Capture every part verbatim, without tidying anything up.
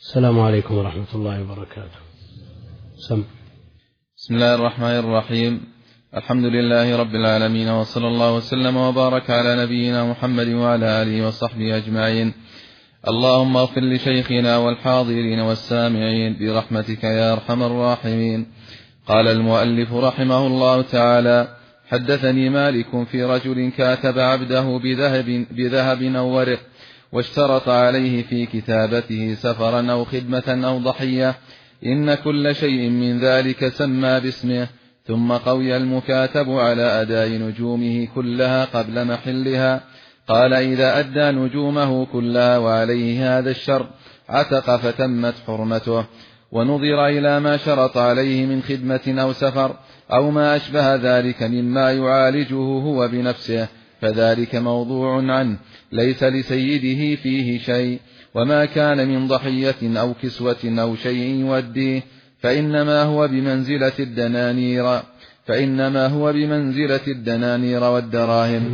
السلام عليكم ورحمة الله وبركاته. سم. بسم الله الرحمن الرحيم. الحمد لله رب العالمين، وصلى الله وسلم وبارك على نبينا محمد وعلى آله وصحبه أجمعين. اللهم اغفر لشيخنا والحاضرين والسامعين برحمتك يا أرحم الراحمين. قال المؤلف رحمه الله تعالى: حدثني مالك في رجل كاتب عبده بذهب, بذهب أو ورق، واشترط عليه في كتابته سفرا أو خدمة أو ضحية، إن كل شيء من ذلك سمى باسمه، ثم قوي المكاتب على أداء نجومه كلها قبل محلها. قال: إذا أدى نجومه كلها وعليه هذا الشرط عتق فتمت حرمته. ونظر إلى ما شرط عليه من خدمة أو سفر أو ما أشبه ذلك مما يعالجه هو بنفسه، فذلك موضوع عنه، ليس لسيده فيه شيء. وما كان من ضحية أو كسوة أو شيء يوديه فإنما هو بمنزلة الدنانير فإنما هو بمنزلة الدنانير والدراهم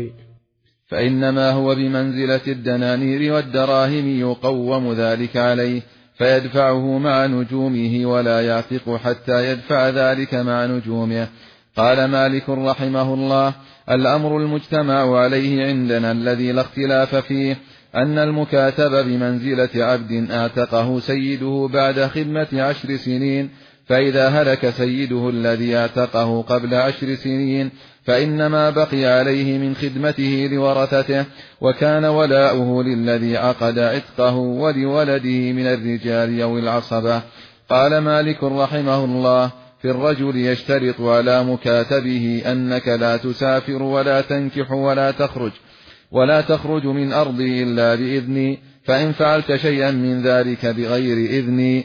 فإنما هو بمنزلة الدنانير والدراهم يقوم ذلك عليه، فيدفعه مع نجومه ولا يعتق حتى يدفع ذلك مع نجومه. قال مالك رحمه الله: الأمر المجتمع عليه عندنا الذي لا اختلاف فيه أن المكاتب بمنزلة عبد اعتقه سيده بعد خدمة عشر سنين، فإذا هلك سيده الذي اعتقه قبل عشر سنين فإنما بقي عليه من خدمته لورثته، وكان ولاؤه للذي عقد عتقه ولولده من الرجال أو العصبة. قال مالك رحمه الله: في الرجل يشترط على مكاتبه أنك لا تسافر ولا تنكح ولا تخرج ولا تخرج من أرضي إلا بإذني، فإن فعلت شيئا من ذلك بغير إذني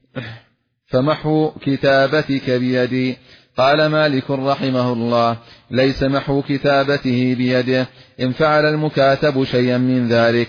فمحو كتابتك بيدي. قال مالك رحمه الله: ليس محو كتابته بيده إن فعل المكاتب شيئا من ذلك،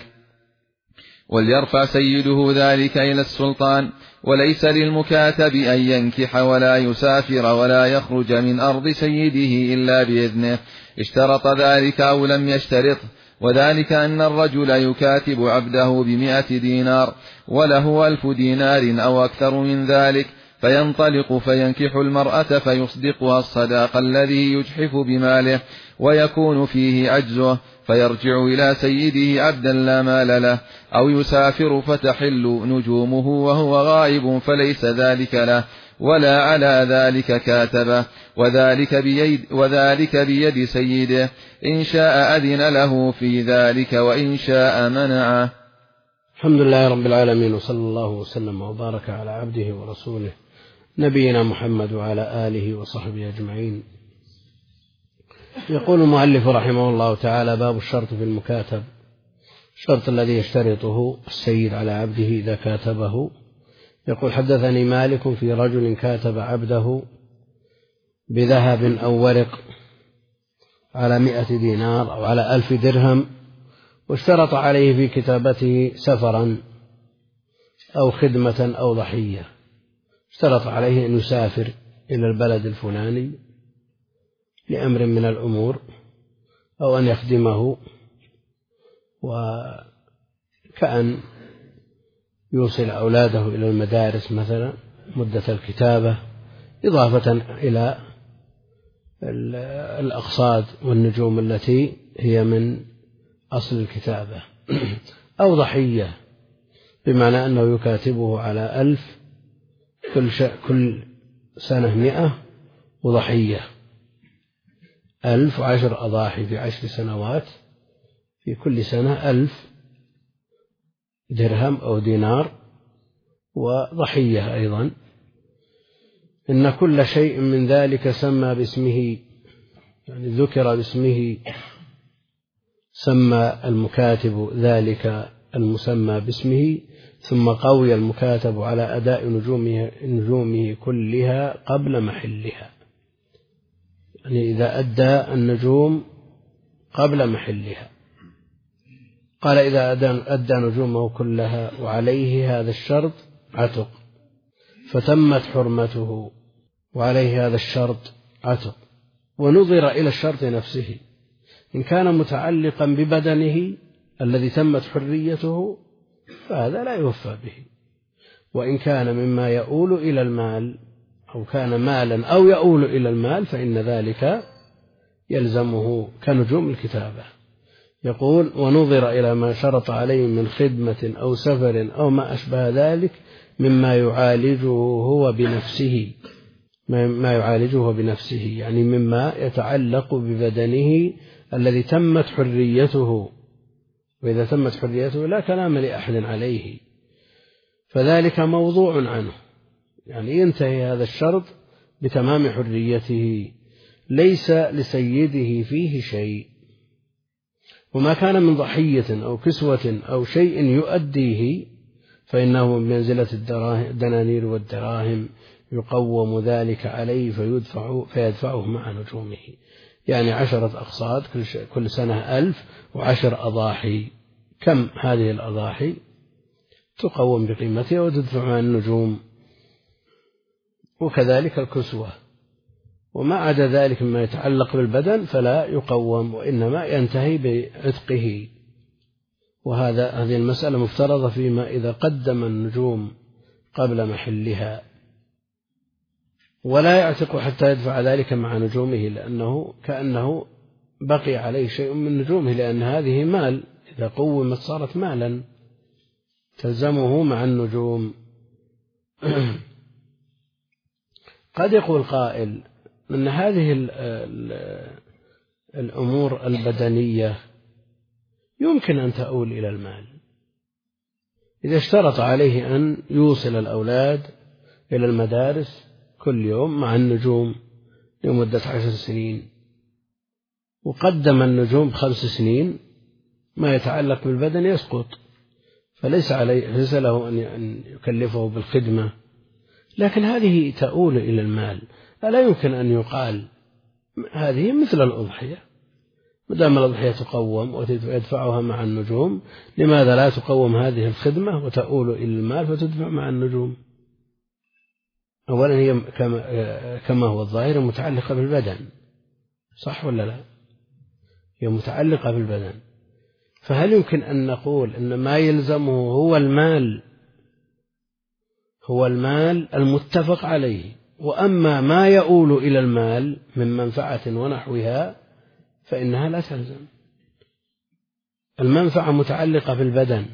وليرفع سيده ذلك إلى السلطان، وليس للمكاتب أن ينكح ولا يسافر ولا يخرج من أرض سيده إلا بإذنه، اشترط ذلك أو لم يشترط، وذلك أن الرجل يكاتب عبده بمئة دينار وله ألف دينار أو أكثر من ذلك، فينطلق فينكح المرأة فيصدقها الصداق الذي يجحف بماله ويكون فيه عجزه، فيرجع إلى سيده عبدا لا مال له، أو يسافر فتحل نجومه وهو غائب فليس ذلك له ولا على ذلك كاتبه، وذلك بيد, وذلك بيد سيده، إن شاء أذن له في ذلك وإن شاء منعه. الحمد لله رب العالمين، وصلى الله وسلم وبارك على عبده ورسوله نبينا محمد وعلى آله وصحبه أجمعين. يقول المؤلف رحمه الله تعالى: باب الشرط في المكاتب، الشرط الذي يشترطه السيد على عبده إذا كاتبه. يقول: حدثني مالك في رجل كاتب عبده بذهب أو ورق على مئة دينار أو على ألف درهم، واشترط عليه في كتابته سفرا أو خدمة أو ضحية، اشترط عليه أن يسافر إلى البلد الفلاني لأمر من الأمور، أو أن يخدمه، وكأن يوصل أولاده إلى المدارس مثلا مدة الكتابة، إضافة إلى الأقصاد والنجوم التي هي من أصل الكتابة، أو ضحية بمعنى أنه يكاتبه على ألف كل, كل سنة مئة، وضحية ألف وعشر أضاحي في عشر سنوات، في كل سنة ألف درهم أو دينار، وضحية أيضا. إن كل شيء من ذلك سمى باسمه، يعني ذكر باسمه، سمى المكاتب ذلك المسمى باسمه، ثم قوي المكاتب على أداء نجومه, نجومه كلها قبل محلها، يعني إذا أدى النجوم قبل محلها. قال: إذا أدى نجومه كلها وعليه هذا الشرط عتق فتمت حرمته، وعليه هذا الشرط عتق. ونظر إلى الشرط نفسه، إن كان متعلقا ببدنه الذي تمت حريته فهذا لا يوفى به، وإن كان مما يؤول إلى المال أو كان مالا أو يؤول إلى المال فإن ذلك يلزمه كنجوم الكتابة. يقول ونظر إلى ما شرط عليه من خدمة أو سفر أو ما أشبه ذلك مما يعالجه هو بنفسه ما يعالجه هو بنفسه يعني مما يتعلق ببدنه الذي تمت حريته، وإذا تمت حريته لا كلام لأحد عليه، فذلك موضوع عنه، يعني ينتهي هذا الشرط بتمام حريته، ليس لسيده فيه شيء. وما كان من ضحية أو كسوة أو شيء يؤديه فإنه بمنزلة الدنانير والدراهم يقوم ذلك عليه فيدفع فيدفعه مع نجومه، يعني عشرة أقساط كل سنة ألف وعشر أضاحي. كم هذه الأضاحي؟ تقوم بقيمتها وتدفع مع النجوم. وكذلك الكسوة، وما عدا ذلك مما يتعلق بالبدن فلا يقوم، وإنما ينتهي بعتقه. وهذا هذه المسألة مفترضة فيما إذا قدم النجوم قبل محلها، ولا يعتق حتى يدفع ذلك مع نجومه، لأنه كأنه بقي عليه شيء من نجومه، لأن هذه مال إذا قومت صارت مالا تلزمه مع النجوم. قد يقول قائل أن هذه الأمور البدنية يمكن أن تؤول إلى المال إذا اشترط عليه أن يوصل الأولاد إلى المدارس كل يوم مع النجوم لمدة عشر سنين، وقدم النجوم خمس سنين، ما يتعلق بالبدن يسقط، فليس عليه ليس له أن يكلفه بالخدمة، لكن هذه تؤول إلى المال. ألا يمكن أن يقال هذه مثل الأضحية، مدام الأضحية تقوم ويدفعها مع النجوم، لماذا لا تقوم هذه الخدمة وتؤول إلى المال فتدفع مع النجوم؟ أولا هي كما هو الظاهر متعلقة بالبدن، صح ولا لا؟ هي متعلقة بالبدن، فهل يمكن أن نقول أن ما يلزمه هو المال هو المال المتفق عليه، وأما ما يؤول إلى المال من منفعة ونحوها فإنها لا تلزم؟ المنفعة متعلقة بالبدن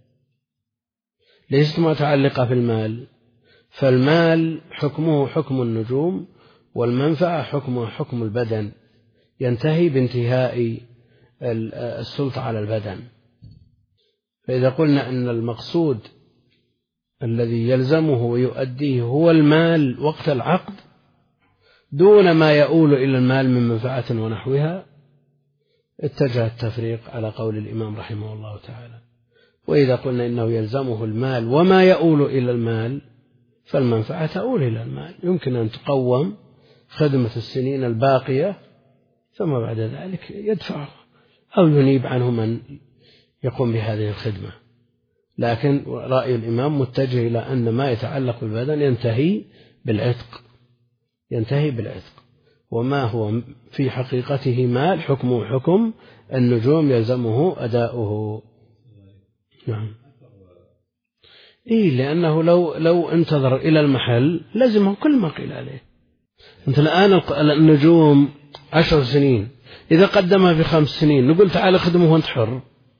ليست متعلقة بالمال، فالمال حكمه حكم النجوم والمنفعة حكمه حكم البدن، ينتهي بانتهاء السلطة على البدن. فإذا قلنا أن المقصود الذي يلزمه ويؤديه هو المال وقت العقد دون ما يؤول إلى المال من منفعة ونحوها، اتجه التفريق على قول الإمام رحمه الله تعالى. وإذا قلنا إنه يلزمه المال وما يؤول إلى المال فالمنفعة تؤول إلى المال، يمكن أن تقوم خدمة السنين الباقية ثم بعد ذلك يدفع أو ينيب عنه من يقوم بهذه الخدمة. لكن رأي الإمام متجه إلى أن ما يتعلق بالبدن ينتهي بالعتق ينتهي بالعتق وما هو في حقيقته مال حكمه حكم النجوم يلزمه أداؤه. نعم. إيه، لأنه لو لو انتظر إلى المحل لازمه كل ما قيل عليه. أنت الآن النجوم عشر سنين، إذا قدمها في خمس سنين نقول تعال خدمه وانت حر،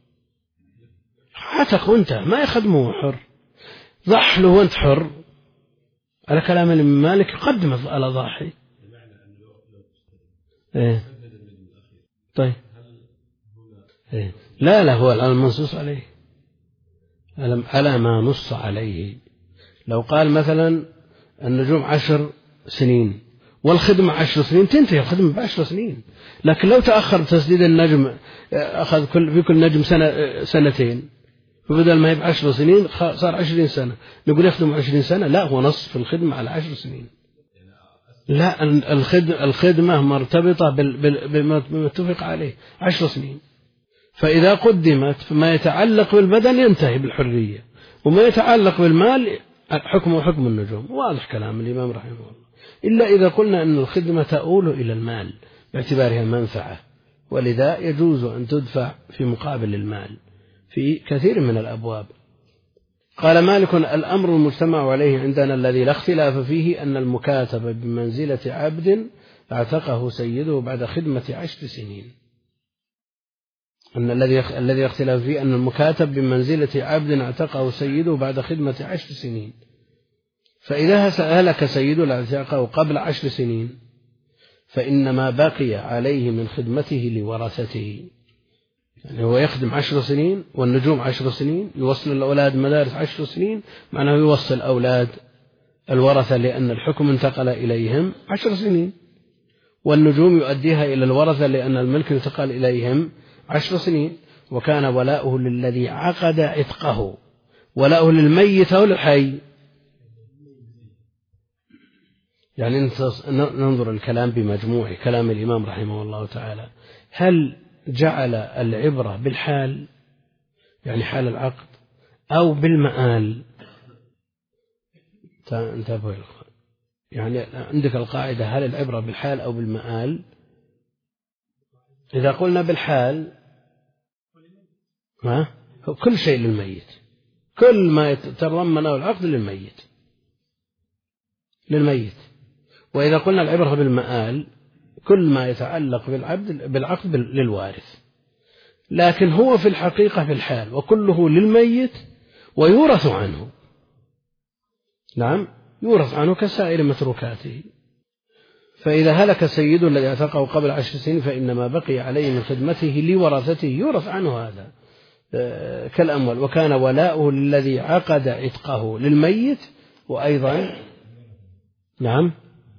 عتق وانت ما يخدمه حر، ضح له وانت حر، على كلام الإمام مالك قدم على ضاحي. إيه. طيب إيه. لا لا هو الآن منصوص عليه على ما نص عليه. لو قال مثلا النجوم عشر سنين والخدمة عشر سنين تنتهي الخدمة بعشر سنين، لكن لو تأخر تسديد النجم أخذ كل في كل نجم سنة سنتين، فبدل ما هي بعشر سنين صار عشرين سنة، نقول يخدم عشرين سنة؟ لا، هو نص في الخدمة على عشر سنين. لا، الخدمة مرتبطة بما اتفق عليه عشر سنين، فإذا قدمت فما يتعلق بالبدن ينتهي بالحرية، وما يتعلق بالمال حكمه حكم النجوم. واضح كلام الإمام رحمه الله، إلا إذا قلنا أن الخدمة تؤول إلى المال باعتبارها منفعة، ولذا يجوز أن تدفع في مقابل المال في كثير من الأبواب. قال مالك الأمر المجتمع عليه عندنا الذي لا اختلاف فيه أن المكاتب بمنزلة عبد اعتقه سيده بعد خدمة عشر سنين. أن الذي الذي اختلاف فيه أن المكاتب بمنزلة عبد اعتقه سيده بعد خدمة عشر سنين، فإذا هلك سيده اعتقه قبل عشر سنين فإنما بقي عليه من خدمته لورثته. يعني هو يخدم عشر سنين والنجوم عشر سنين، يوصل الأولاد مدارس عشر سنين، معناه يوصل أولاد الورثة لأن الحكم انتقل إليهم عشر سنين، والنجوم يؤديها إلى الورثة لأن الملك انتقل إليهم عشر سنين. وكان ولاؤه للذي عقد عتقه، ولاؤه للميت أو للحي. يعني ننظر الكلام بمجموع كلام الإمام رحمه الله تعالى، هل جعل العبرة بالحال يعني حال العقد أو بالمآل؟ انتبهوا يا أخوان، يعني عندك القاعدة هل العبرة بالحال أو بالمآل؟ إذا قلنا بالحال ها كل شيء للميت، كل ما يتضمنه العقد للميت للميت. وإذا قلنا العبرة بالمآل كل ما يتعلق بالعبد بالعقد للوارث، لكن هو في الحقيقة في الحال وكله للميت ويورث عنه. نعم يورث عنه كسائر متروكاته. فإذا هلك سيده الذي اعتقه قبل عشر سنين فإنما بقي عليه من خدمته لورثته يورث عنه هذا كالأموال. وكان ولاؤه للذي عقد عتقه للميت، وأيضا نعم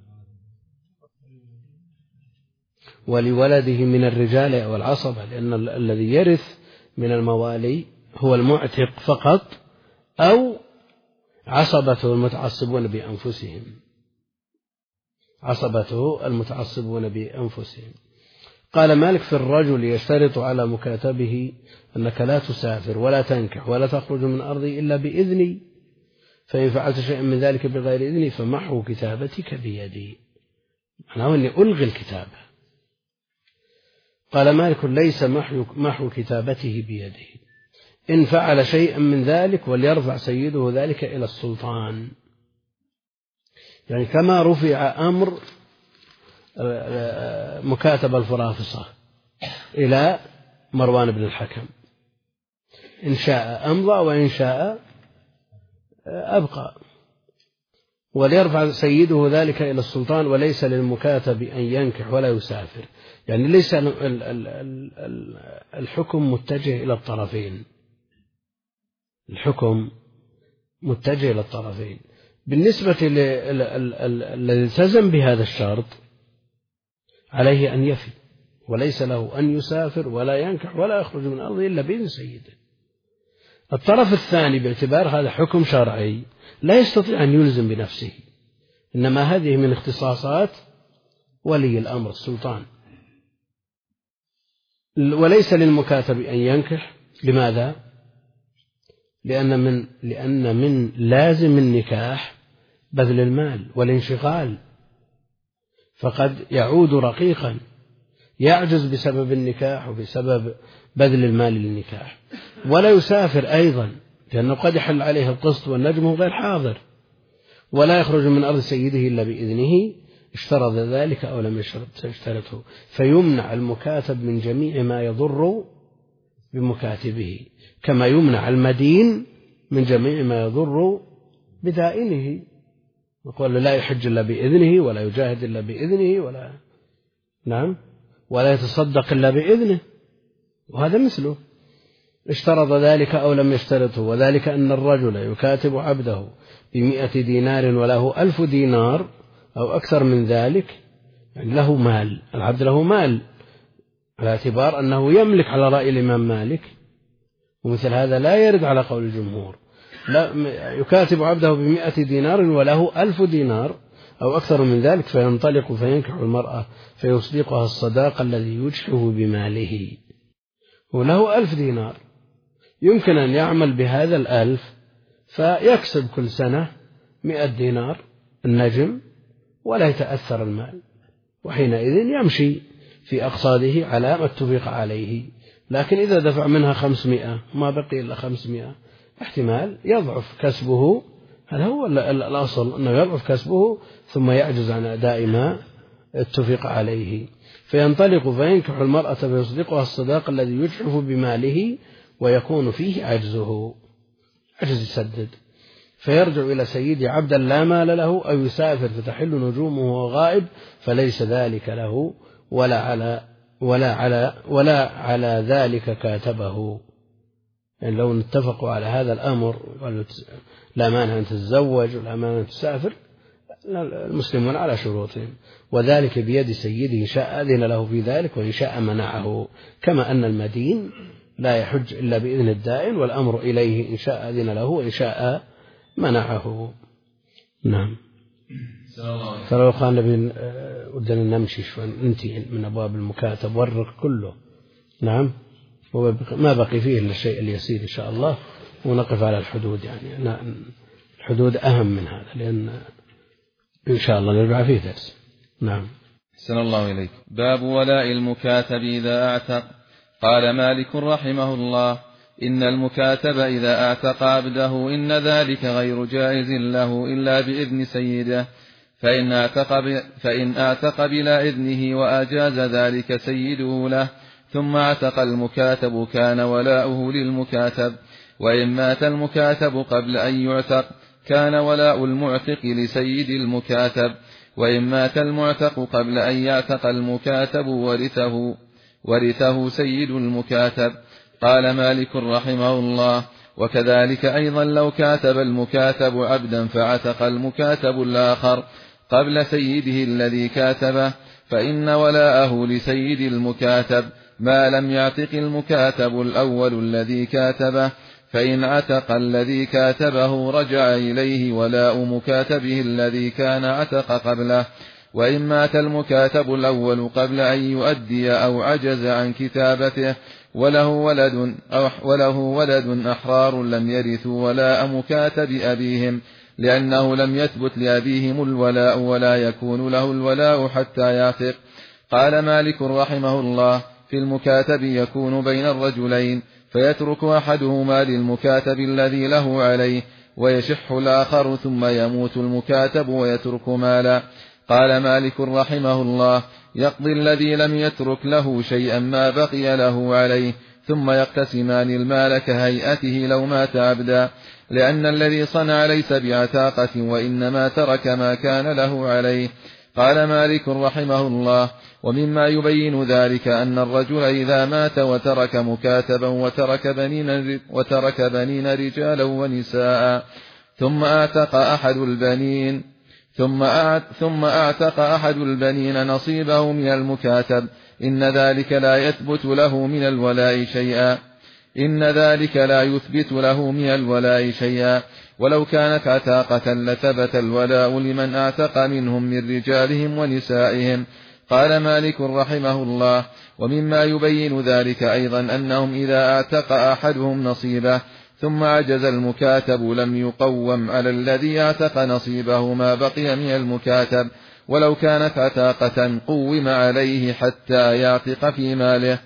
ولولده من الرجال أو العصبة، لأن الذي يرث من الموالي هو المعتق فقط أو عصبته المتعصبون بأنفسهم عصبته المتعصبون بأنفسهم. قال مالك في الرجل يشترط على مكاتبه أنك لا تسافر ولا تنكح ولا تخرج من أرضي إلا بإذني، فإن فعلت شيئا من ذلك بغير إذني فمحو كتابتك بيدي، معناه أني ألغي الكتابة. قال مالك ليس محو كتابته بيده، إن فعل شيئا من ذلك وليرفع سيده ذلك إلى السلطان، يعني كما رفع أمر مكاتب الفرافصة إلى مروان بن الحكم، إن شاء أمضى وإن شاء أبقى، وليرفع سيده ذلك إلى السلطان. وليس للمكاتب أن ينكح ولا يسافر، يعني ليس الحكم متجه إلى الطرفين، الحكم متجه إلى الطرفين. بالنسبة للذي التزم بهذا الشرط عليه أن يفي، وليس له أن يسافر ولا ينكح ولا يخرج من أرضه إلا بإذن سيده. الطرف الثاني باعتبار هذا حكم شرعي لا يستطيع أن يلزم بنفسه، إنما هذه من اختصاصات ولي الأمر السلطان. وليس للمكاتب أن ينكح، لماذا؟ لأن من لأن من لازم النكاح بذل المال والانشغال، فقد يعود رقيقا يعجز بسبب النكاح وبسبب بذل المال للنكاح. ولا يسافر أيضا لأنه قد يحل عليه القسط والنجم غير حاضر. ولا يخرج من أرض سيده إلا بإذنه، اشترط ذلك أو لم يشترطه، فيمنع المكاتب من جميع ما يضر بمكاتبه، كما يمنع المدين من جميع ما يضر بدائنه. يقول لا يحج إلا بإذنه، ولا يجاهد إلا بإذنه، ولا نعم ولا يتصدق إلا بإذنه، وهذا مثله. اشترط ذلك أو لم يشترطه، وذلك أن الرجل يكاتب عبده بمئة دينار وله ألف دينار أو أكثر من ذلك، يعني له مال، العبد له مال، على اعتبار أنه يملك على رأي الإمام مالك، ومثل هذا لا يرد على قول الجمهور. لا، يكاتب عبده بمئة دينار وله ألف دينار أو أكثر من ذلك، فينطلق فينكح المرأة فيصدقها الصداق الذي يجحه بماله، وله ألف دينار، يمكن أن يعمل بهذا الألف فيكسب كل سنة مئة دينار النجم ولا يتأثر المال، وحينئذ يمشي في أقصاده على ما اتفق عليه. لكن إذا دفع منها خمسمائة ما بقي إلا خمسمائة، احتمال يضعف كسبه، هذا هو الأصل أنه يضعف كسبه ثم يعجز عن أداء ما اتفق عليه، فينطلق فينكح المرأة فيصدقها الصداق الذي يجحف بماله ويكون فيه عجزه، عجز يسدد، فيرجع إلى سيده عبدا لا مال له، أو يسافر فتحل نجومه وهو غائب فليس ذلك له ولا على ولا على ولا على ذلك كاتبه. يعني لو اتفقوا على هذا الأمر قالوا لا مانع أن تتزوج ولا مانع أن تسافر، المسلمون على شروطهم، وذلك بيد سيده، إن شاء أذن له في ذلك وإن شاء منعه، كما أن المدين لا يحج إلا بإذن الدائن، والأمر إليه إن شاء أذن له وإن شاء منعه. نعم. فلو قال نبي ودنا نمشي شوي ننتهي من أبواب المكاتب والرق كله. نعم. ما بقي فيه إلا الشيء اليسير إن شاء الله، ونقف على الحدود، يعني الحدود أهم من هذا، لأن إن شاء الله نرجع فيه درس. نعم. أحسن الله إليك. باب ولاء المكاتب إذا أعتق. قال مالك رحمه الله: إن المكاتب إذا أعتق عبده إن ذلك غير جائز له إلا بإذن سيده، فإن أعتق, ب... فإن أعتق بلا إذنه وأجاز ذلك سيده له ثم اعتق المكاتب كان ولاؤه للمكاتب، وإن مات المكاتب قبل أن يعتق كان ولاء المعتق لسيد المكاتب، وإن مات المعتق قبل أن يعتق المكاتب ورثه ورثه سيد المكاتب. قال مالك رحمه الله: وكذلك أيضا لو كاتب المكاتب عبدا فعتق المكاتب الآخر قبل سيده الذي كاتبه فإن ولاءه لسيد المكاتب ما لم يعتق المكاتب الأول الذي كاتبه، فإن عتق الذي كاتبه رجع إليه ولاء مكاتبه الذي كان عتق قبله. وإن مات المكاتب الأول قبل أن يؤدي أو عجز عن كتابته وله ولد أو وله ولد أحرار لم يرثوا ولاء مكاتب أبيهم، لأنه لم يثبت لأبيهم الولاء ولا يكون له الولاء حتى يعتق. قال مالك رحمه الله: في المكاتب يكون بين الرجلين، فيترك أحدهما للمكاتب الذي له عليه ويشح الآخر ثم يموت المكاتب ويترك مالا. قال مالك رحمه الله: يقضي الذي لم يترك له شيئا ما بقي له عليه ثم يقتسمان المال كهيئته لو مات عبدا، لأن الذي صنع ليس بعتاقة وإنما ترك ما كان له عليه. قال مالك رحمه الله: ومما يبين ذلك أن الرجل إذا مات وترك مكاتبا وترك بنين, وترك بنين رجالا ونساء ثم أعتق أحد البنين ثم ثم أعتق أحد البنين نصيبه من المكاتب إن ذلك لا يثبت له من الولاء شيئا إن ذلك لا يثبت له من الولاء شيئا ولو كانت عتاقة لثبت الولاء لمن أعتق منهم من رجالهم ونسائهم. قال مالك رحمه الله: ومما يبين ذلك أيضا أنهم إذا أعتق أحدهم نصيبه ثم عجز المكاتب لم يقوم على الذي اعتق نصيبه ما بقي من المكاتب، ولو كانت عتاقة قوم عليه حتى يعتق في ماله،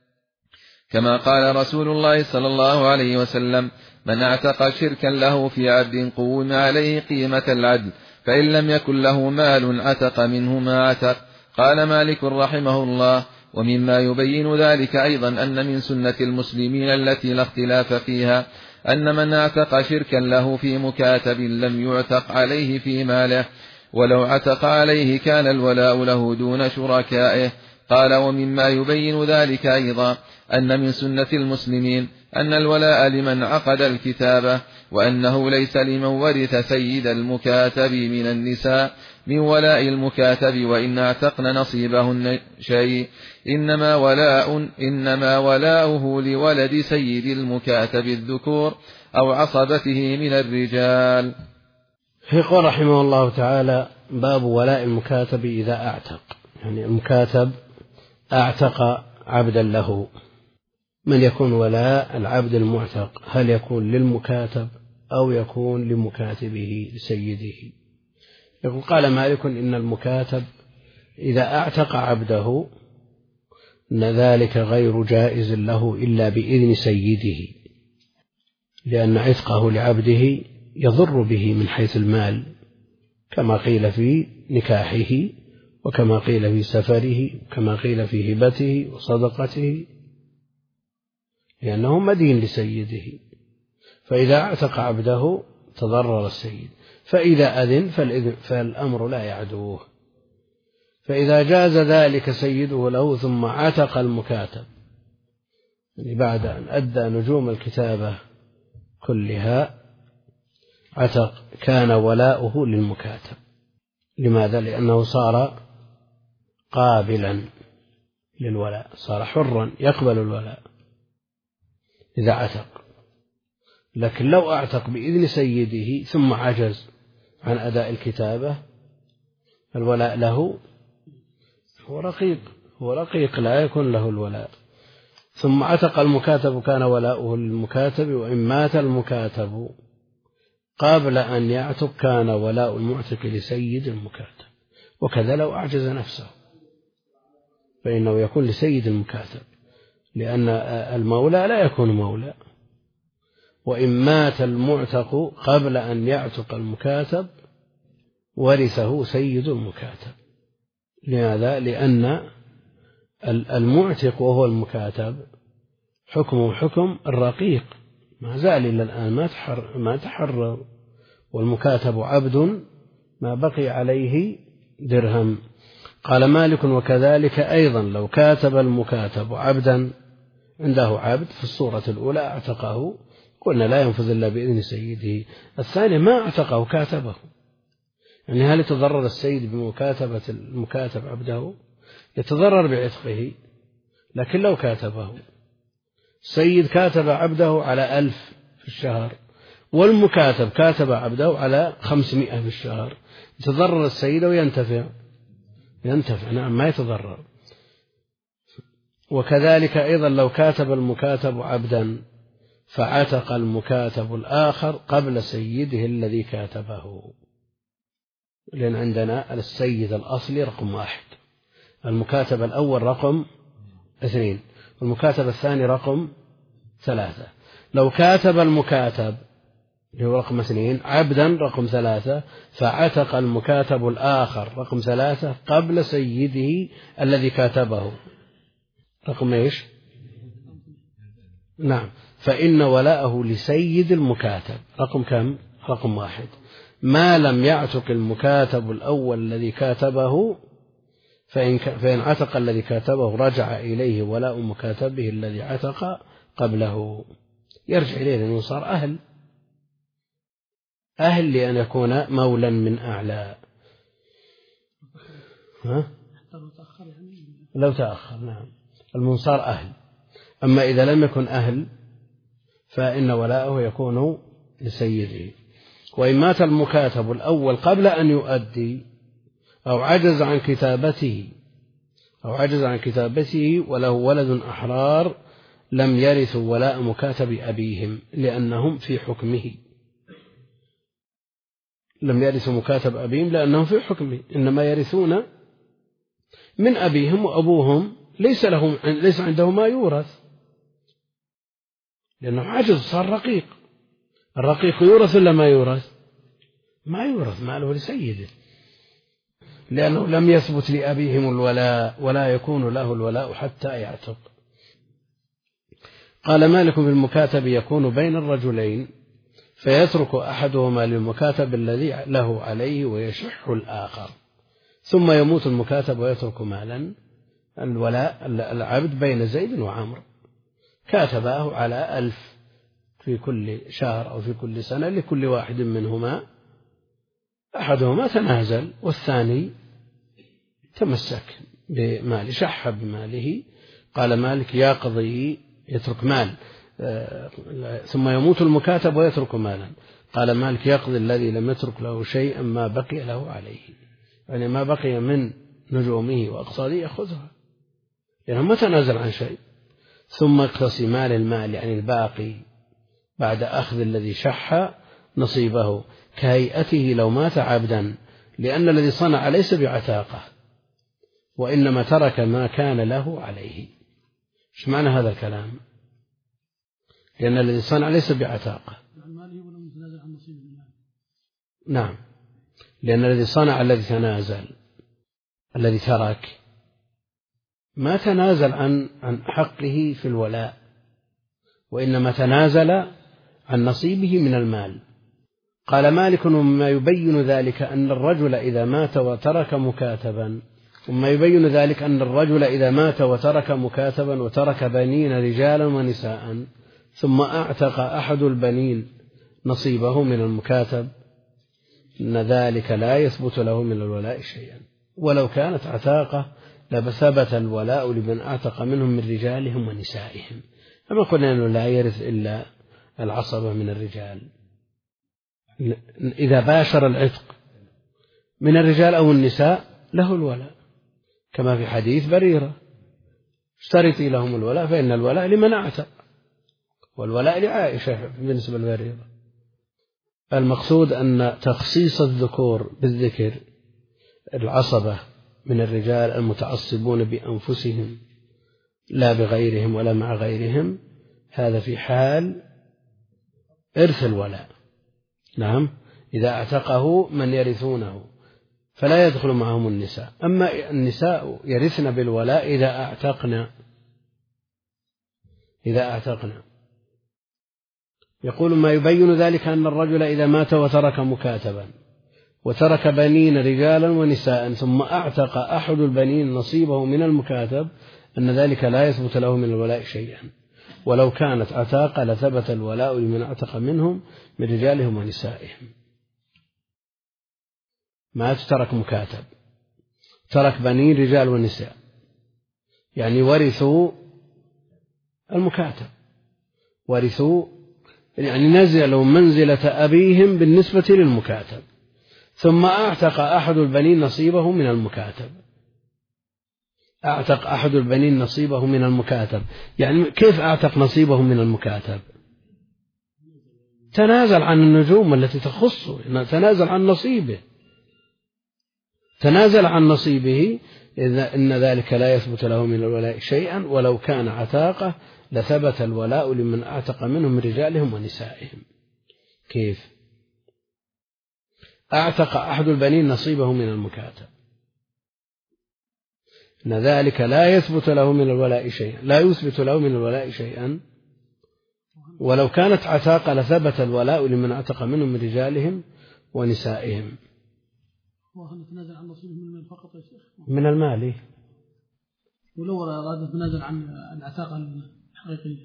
كما قال رسول الله صلى الله عليه وسلم: من اعتق شركا له في عبد قوم عليه قيمة العدل، فإن لم يكن له مال عتق منه ما عتق. قال مالك رحمه الله: ومما يبين ذلك أيضا أن من سنة المسلمين التي لا اختلاف فيها أن من اعتق شركا له في مكاتب لم يعتق عليه في ماله، ولو عتق عليه كان الولاء له دون شركائه. قال: ومما يبين ذلك أيضا أن من سنة المسلمين أن الولاء لمن عقد الكتابة، وأنه ليس لمن ورث سيد المكاتب من النساء من ولاء المكاتب وإن اعتقن نصيبهن شيء، إنما ولاء إنما ولاؤه لولد سيد المكاتب الذكور أو عصبته من الرجال. يقول رحمه الله تعالى: باب ولاء المكاتب إذا أعتق. يعني المكاتب أعتق عبدا له، من يكون ولاء العبد المعتق؟ هل يكون للمكاتب أو يكون لمكاتبه لسيده؟ يقول: قال مالك: إن المكاتب إذا أعتق عبده إن ذلك غير جائز له إلا بإذن سيده. لأن عتقه لعبده يضر به من حيث المال، كما قيل في نكاحه، وكما قيل في سفره، وكما قيل في هبته وصدقته، لأنه مدين لسيده، فإذا اعتق عبده تضرر السيد، فإذا أذن فالأمر لا يعدوه. فإذا جاز ذلك سيده له ثم عتق المكاتب، يعني بعد أن أدى نجوم الكتابة كلها عتق، كان ولاؤه للمكاتب. لماذا؟ لأنه صار قابلا للولاء، صار حرا يقبل الولاء إذا عتق. لكن لو أعتق بإذن سيده ثم عجز عن أداء الكتابة، الولاء له هو رقيق، هو رقيق لا يكون له الولاء. ثم عتق المكاتب كان ولاؤه للمكاتب، وإن مات المكاتب قبل أن يعتق كان ولاء المعتق لسيد المكاتب. وكذا لو أعجز نفسه فإنه يكون لسيد المكاتب، لأن المولى لا يكون مولى. وإن مات المعتق قبل أن يعتق المكاتب ورثه سيد المكاتب. لماذا؟ لأن المعتق وهو المكاتب حكمه حكم الرقيق، ما زال إلى الآن ما تحرر, ما تحرر، والمكاتب عبد ما بقي عليه درهم. قال مالك: وكذلك أيضا لو كاتب المكاتب عبدا، عنده عبد في الصورة الأولى اعتقه، قلنا لا ينفذ إلا بإذن سيده. الثاني ما اعتقه، كاتبه، يعني هل يتضرر السيد بمكاتبة المكاتب عبده؟ يتضرر بعتقه. لكن لو كاتبه السيد، كاتب عبده على ألف في الشهر، والمكاتب كاتب عبده على خمسمائة في الشهر، يتضرر السيد وينتفع؟ ينتفع، نعم، ما يتضرر. وكذلك أيضا لو كاتب المكاتب عبدا فعتق المكاتب الآخر قبل سيده الذي كاتبه، لأن عندنا السيد الأصلي رقم واحد، المكاتب الأول رقم اثنين، والمكاتب الثاني رقم ثلاثة. لو كاتب المكاتب اللي هو رقم اثنين عبدا رقم ثلاثة، فعتق المكاتب الآخر رقم ثلاثة قبل سيده الذي كاتبه رقم ايش؟ نعم، فإن ولاءه لسيد المكاتب رقم كم؟ رقم واحد، ما لم يعتق المكاتب الأول الذي كاتبه، فإن, فإن عتق الذي كاتبه رجع إليه ولاء مكاتبه الذي عتق قبله، يرجع إليه لأنه صار أهل أهل لأن يكون مولا من أعلى. ها؟ لو تأخر، نعم، المنصار أهل. أما إذا لم يكن أهل فإن ولاءه يكون لسيده. وإن مات المكاتب الأول قبل أن يؤدي أو عجز عن كتابته أو عجز عن كتابته وله ولد أحرار، لم يرثوا ولاء مكاتب أبيهم لأنهم في حكمه، لم يرثوا مكاتب أبيهم لأنهم في حكمه، إنما يرثون من أبيهم، وأبوهم ليس لهم ليس عنده ما يورث، لأنه عجز، صار رقيق. الرقيق يورث ولا ما يورث؟ ما يورث، ماله لسيده، لأنه لم يثبت لأبيهم الولاء، ولا يكون له الولاء حتى يعتق. قال مالك: بالمكاتب يكون بين الرجلين، فيترك أحدهما للمكاتب الذي له عليه ويشح الآخر، ثم يموت المكاتب ويترك مالا الولاء العبد بين زيد وعمرو، كاتباه على ألف في كل شهر أو في كل سنة لكل واحد منهما، أحدهما تنازل والثاني تمسك بمال، شح بماله. قال مالك: يقضي، يترك مال، ثم يموت المكاتب ويترك مالا. قال مالك: يقضي الذي لم يترك له شيئا ما بقي له عليه، يعني ما بقي من نجومه وأقصاده يأخذها، يعني ما تنازل عن شيء. ثم اقتسمان المال، يعني الباقي بعد أخذ الذي شح نصيبه، كهيئته لو مات عبدا، لأن الذي صنع ليس بعتاقة، وإنما ترك ما كان له عليه. ايش معنى هذا الكلام؟ لأن الذي صنع ليس بعتاقة. نعم، لأن الذي صنع الذي تنازل الذي ترك ما تنازل عن عن حقه في الولاء، وإنما تنازل عن نصيبه من المال. قال مالك: ومما يبين ذلك أن الرجل إذا مات وترك مكاتبا وما يبين ذلك أن الرجل إذا مات وترك مكاتبا وترك بنين رجالا ونساء ثم أعتق أحد البنين نصيبه من المكاتب إن ذلك لا يثبت له من الولاء شيئا، ولو كانت عتاقة لثبت الولاء لمن أعتق منهم من رجالهم ونسائهم. أما قلنا أنه لا يرث إلا العصبة من الرجال إذا باشر العتق من الرجال أو النساء له الولاء، كما في حديث بريرة: اشترطي لهم الولاء فإن الولاء لمن أعتق، والولاء لعائشة بالنسبة لبريرة. المقصود أن تخصيص الذكور بالذكر العصبة من الرجال المتعصبون بأنفسهم لا بغيرهم ولا مع غيرهم، هذا في حال إرث الولاء. نعم، إذا اعتقه من يرثونه فلا يدخل معهم النساء. أما النساء يرثن بالولاء إذا اعتقنا إذا اعتقنا يقول: ما يبين ذلك أن الرجل إذا مات وترك مكاتبا وترك بنين رجالا ونساء ثم أعتق أحد البنين نصيبه من المكاتب أن ذلك لا يثبت له من الولاء شيئا، ولو كانت عتاقة لثبت الولاء لمن اعتق منهم من رجالهم ونسائهم. ما ترك مكاتب، ترك بنين رجال ونساء، يعني ورثوا المكاتب، ورثوا يعني نزلوا منزلة أبيهم بالنسبة للمكاتب، ثم أعتق أحد البنين نصيبه من المكاتب. أعتق أحد البنين نصيبه من المكاتب، يعني كيف أعتق نصيبه من المكاتب؟ تنازل عن النجوم التي تخصه، تنازل عن نصيبه تنازل عن نصيبه إذا إن ذلك لا يثبت له من الولاء شيئا، ولو كان عتاقة لثبت الولاء لمن أعتق منهم من رجالهم ونسائهم. كيف؟ أعتق أحد البنين نصيبه من المكاتب إن ذلك لا يثبت له من الولاء شيئا لا يثبت له من الولاء شيئا ولو كانت عتاقة لثبت الولاء لمن أعتق منهم من رجالهم ونسائهم. نتنازل عن نصيبه من المال فقط يا شيخ؟ من المال. ولو أراد نتنازل عن العتاقة الحقيقية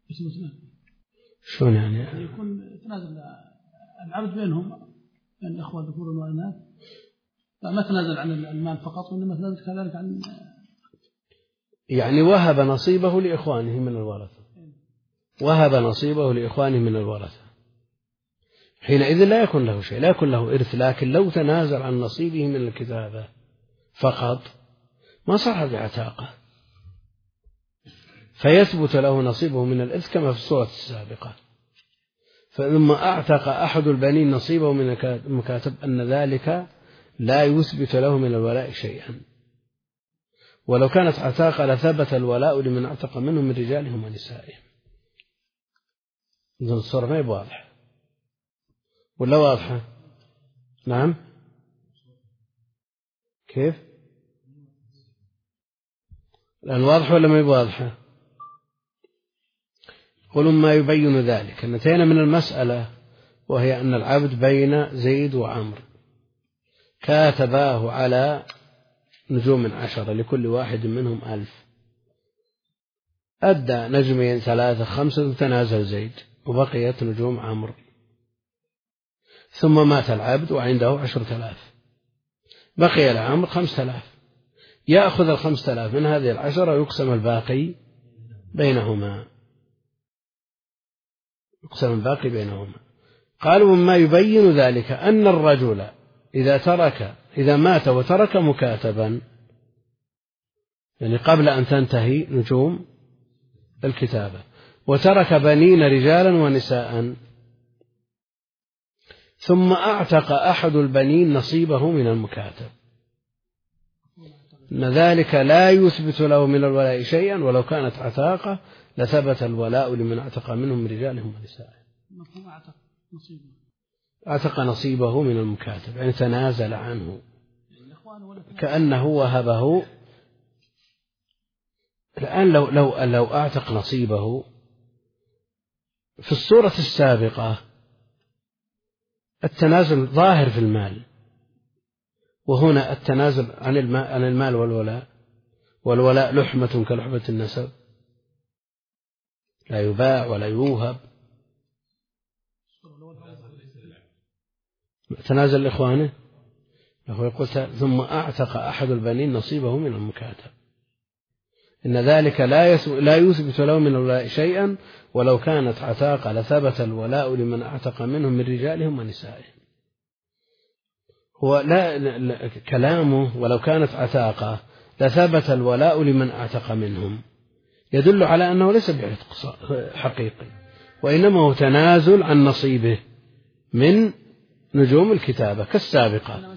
شلون يعني؟ يكون تنازل العبد بينهم بين الأخوة الذكور والإناث، ما تنازل عن المال فقط وإنما تنازل كذلك عن يعني وهب نصيبه لإخوانه من الورثة وهب نصيبه لإخوانه من الورثة حينئذ لا يكون له شيء، لا يكون له إرث. لكن لو تنازل عن نصيبه من الكتابة فقط ما صار بعتاقة، فيثبت له نصيبه من الإرث كما في السورة السابقة. ثم أعتق أحد البنين نصيبه من المكاتب أن ذلك لا يثبت له من الولاء شيئا، ولو كانت عتاقة لثبت الولاء لمن اعتق منهم من رجالهم ونسائهم. إذن الصورة ما هي واضحة ولا واضحة؟ نعم. كيف؟ الآن واضحة ولا ما هي واضحة؟ قل ما يبين ذلك. انتهينا من المسألة وهي أن العبد بين زيد وعمر كاتباه على نجوم عشرة لكل واحد منهم ألف، أدى نجمين ثلاثة خمسة تنازل زيد وبقيت نجوم عمرو، ثم مات العبد وعنده عشرة آلاف، بقي لعمرو خمسة آلاف، يأخذ الخمسة آلاف من هذه العشرة ويقسم الباقي بينهما يقسم الباقي بينهما. قالوا مما يبين ذلك أن الرجل إذا ترك إذا مات وترك مكاتبا، يعني قبل أن تنتهي نجوم الكتابة، وترك بنين رجالا ونساء، ثم أعتق أحد البنين نصيبه من المكاتب، أن ذلك لا يثبت له من الولاء شيئا ولو كانت عتاقة لثبت الولاء لمن اعتق منهم من رجالهم ونسائهم. مفهوم اعتق نصيبه. اعتق نصيبه من المكاتب، يعني تنازل عنه كأنه وهبه. الآن لو لو لو اعتق نصيبه في الصورة السابقة التنازل ظاهر في المال، وهنا التنازل عن المال عن المال والولاء، والولاء لحمة كلحمة النسب لا يباع ولا يوهب. تنازل لإخوانه يقول ثم أعتق أحد البنين نصيبه من المكاتب، إن ذلك لا لا يثبت له من الولاء شيئا، ولو كانت عتاقة لثبت الولاء لمن أعتق منهم من رجالهم ونسائهم. هو لا, لا كلامه ولو كانت عتاقة لثبت الولاء لمن أعتق منهم يدل على أنه ليس بعتق حقيقي، وإنما هو تنازل عن نصيبه من نجوم الكتابة كالسابقة.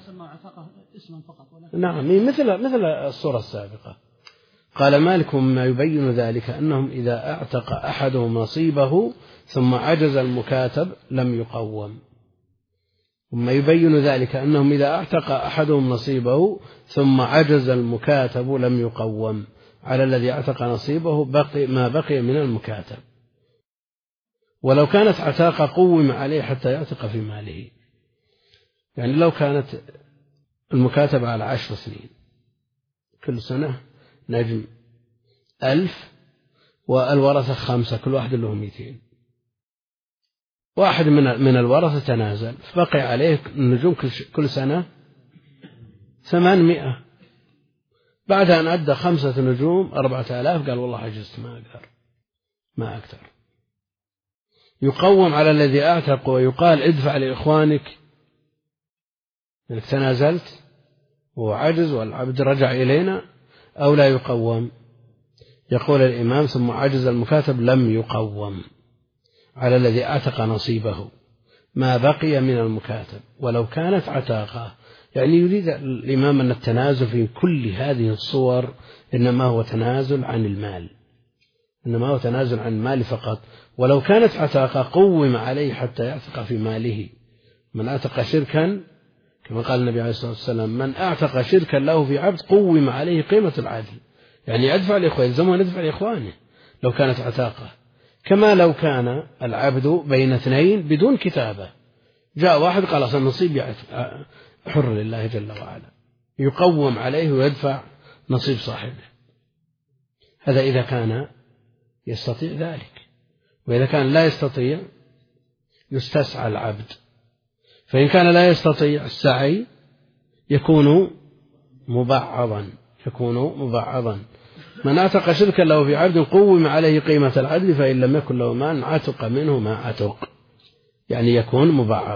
نعم مثل مثل الصورة السابقة. قال مالك مما يبين ذلك أنهم إذا اعتق أحدهم نصيبه ثم عجز المكاتب لم يقوم. ثم يبين ذلك أنهم إذا اعتق أحدهم نصيبه ثم عجز المكاتب لم يقوم على الذي اعتق نصيبه بقي ما بقي من المكاتب، ولو كانت عتاقة قوم عليه حتى يعتق في ماله. يعني لو كانت المكاتبة على عشر سنين كل سنة نجم ألف والورثة خمسة كل واحد لهم مئتين، واحد من من الورثة تنازل فبقي عليه النجوم كل سنة ثمانمائة، بعد أن أدى خمسة نجوم أربعة آلاف قال والله عجزت ما أقدر ما أقدر. يقوم على الذي أعتق ويقال ادفع لإخوانك إنك تنازلت وعجز والعبد رجع إلينا، أو لا يقوم. يقول الإمام ثم عجز المكاتب لم يقوم على الذي اعتق نصيبه ما بقي من المكاتب ولو كانت عتاقة. يعني يريد الإمام أن التنازل في كل هذه الصور إنما هو تنازل عن المال، إنما هو تنازل عن المال فقط. ولو كانت عتاقة قوم عليه حتى يعتق في ماله. من اعتق شركا كما قال النبي عليه الصلاة والسلام من اعتق شركا له في عبد قوم عليه قيمة العدل، يعني أدفع لإخوانه زمان ندفع لإخوانه لو كانت عتاقة. كما لو كان العبد بين اثنين بدون كتابة، جاء واحد قال أصلا نصيب حر لله جل وعلا، يقوم عليه ويدفع نصيب صاحبه. هذا إذا كان يستطيع ذلك، وإذا كان لا يستطيع يستسعى العبد. فإن كان لا يستطيع السعي يكون مبعضا يكون مبعضا من اعتق شركا له في عبد قوم عليه قيمة العدل فإن لم يكن له مال عتق منه ما عتق، يعني يكون مبعض.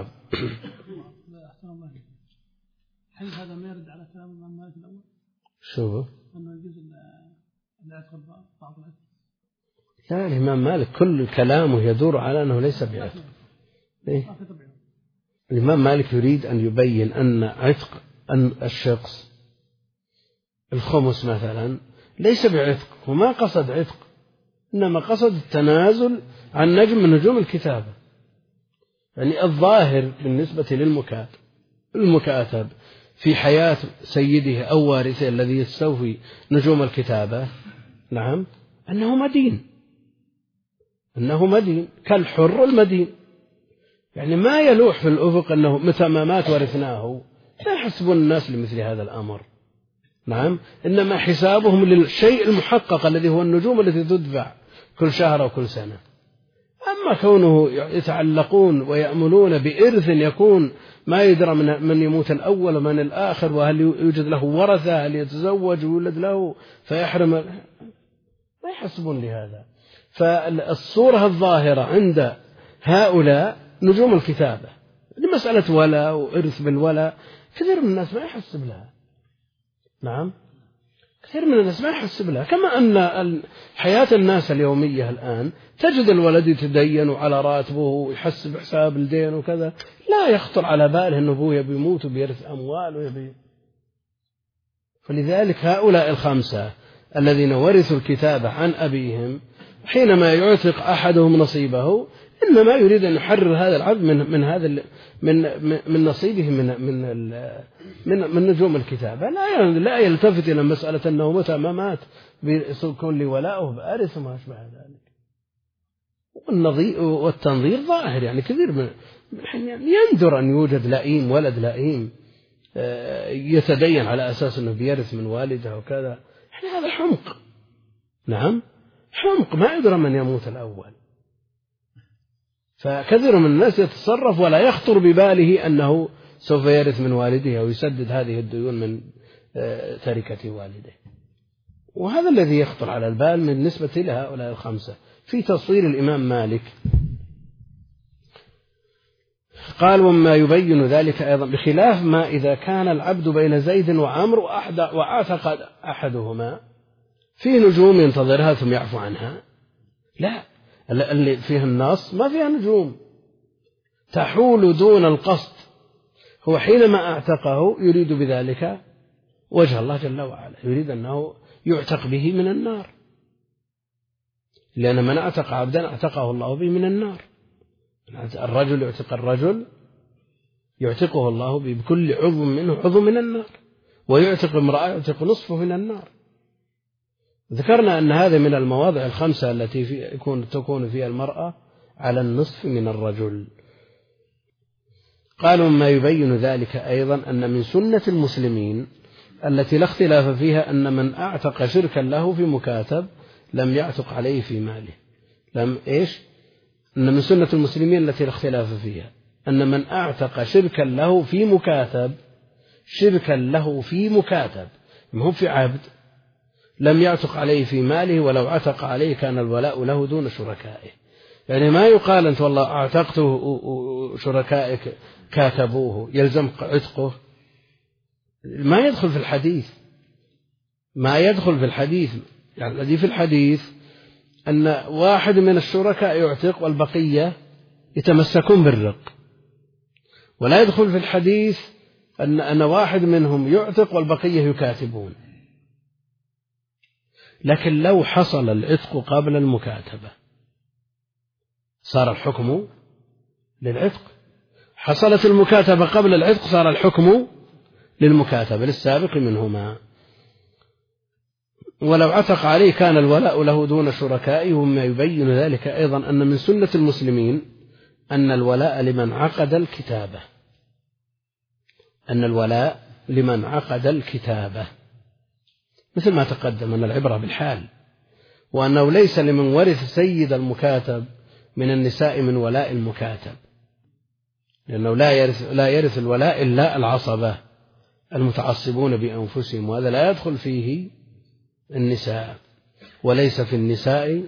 هل هذا ما يرد على كلام الإمام مالك الأول؟ شو؟ أنه يجوز العتق بعض العتق. لا، الإمام مالك كل كلامه يدور على أنه ليس بعتق. إيه؟ الإمام مالك يريد أن يبين أن عتق أن الشخص الخمس مثلا ليس بعتق، وما قصد عتق، إنما قصد التنازل عن نجم من نجوم الكتابة. يعني الظاهر بالنسبة للمكاتب المكاتب في حياة سيده أو وارثه الذي يستوفي نجوم الكتابة، نعم، أنه مدين أنه مدين كالحر المدين. يعني ما يلوح في الأفق أنه متى ما مات ورثناه، لا يحسبون الناس لمثل هذا الأمر، نعم، إنما حسابهم للشيء المحقق الذي هو النجوم التي تدفع كل شهر أو كل سنة. أما كونه يتعلقون ويأملون بإرث يكون ما يدرى من من يموت الأول ومن الآخر، وهل يوجد له ورثة، هل يتزوج ويولد له فيحرم، ما يحسبون لهذا. فالصورة الظاهرة عند هؤلاء نجوم الكتابة لمسألة ولا وإرث بالولا، كثير من الناس ما يحسب لها، نعم، كثير من الناس ما يحسب لها. كما أن حياة الناس اليومية الآن تجد الولد يتدين على راتبه ويحسب حساب الدين وكذا، لا يخطر على باله أنه أبوه يبي يموت وبيرث أموال ويبي. فلذلك هؤلاء الخمسة الذين ورثوا الكتابة عن أبيهم حينما يعتق أحدهم نصيبه إنما يريد أن يحرر هذا العبد من من هذا من من نصيبه من من من من نجوم الكتابة. لا لا يلتفت إلى مسألة أنه متى ما مات بيكون لي ولاؤه بأرث وما أشبه ذلك. والنظير والتنظير ظاهر يعني كثير من يعني يندر أن يوجد لئيم ولد لئيم يتدين على أساس أنه بيرث من والده وكذا، يعني هذا حمق. نعم حمق، ما يدرى من يموت الأول. فكثير من الناس يتصرف ولا يخطر بباله أنه سوف يرث من والده أو يسدد هذه الديون من تركة والده. وهذا الذي يخطر على البال من نسبة لهؤلاء الخمسة في تصوير الإمام مالك. قال وما يبين ذلك أيضا بخلاف ما إذا كان العبد بين زيد وعمر وأعتق أحدهما فيه نجوم ينتظرها ثم يعفو عنها. لا، اللي فيه النص ما فيها نجوم تحول دون القصد. هو حينما أعتقه يريد بذلك وجه الله جل وعلا، يريد أنه يعتق به من النار، لأن من أعتق عبدا أعتقه الله به من النار. الرجل يعتق الرجل يعتقه الله به بكل عضو منه عضو من النار، ويعتق امرأة يعتق نصفه من النار. ذكرنا أن هذا من المواضع الخمسة التي في يكون تكون فيها المرأة على النصف من الرجل. قالوا ما يبين ذلك أيضا أن من سنة المسلمين التي لا اختلاف فيها أن من أعتق شركا له في مكاتب لم يعتق عليه في ماله. لم إيش؟ أن من سنة المسلمين التي لا اختلاف فيها أن من أعتق شركا له في مكاتب شركا له في مكاتب ما هو في عبد لم يعتق عليه في ماله، ولو عتق عليه كان الولاء له دون شركائه. يعني ما يقال أنت والله أعتقته وشركائك كاتبوه يلزم عتقه، ما يدخل في الحديث، ما يدخل في الحديث. يعني الذي في الحديث أن واحد من الشركاء يعتق والبقية يتمسكون بالرق، ولا يدخل في الحديث أن أن واحد منهم يعتق والبقية يكاتبون. لكن لو حصل العتق قبل المكاتبة صار الحكم للعتق، حصلت المكاتبة قبل العتق صار الحكم للمكاتبة للسابق منهما. ولو عتق عليه كان الولاء له دون شركائه. وما يبين ذلك أيضا أن من سنة المسلمين أن الولاء لمن عقد الكتابة، أن الولاء لمن عقد الكتابة مثل ما تقدم أن العبرة بالحال، وأنه ليس لمن ورث سيد المكاتب من النساء من ولاء المكاتب، لأنه لا يرث, لا يرث الولاء إلا العصبة المتعصبون بأنفسهم، وهذا لا يدخل فيه النساء. وليس في النساء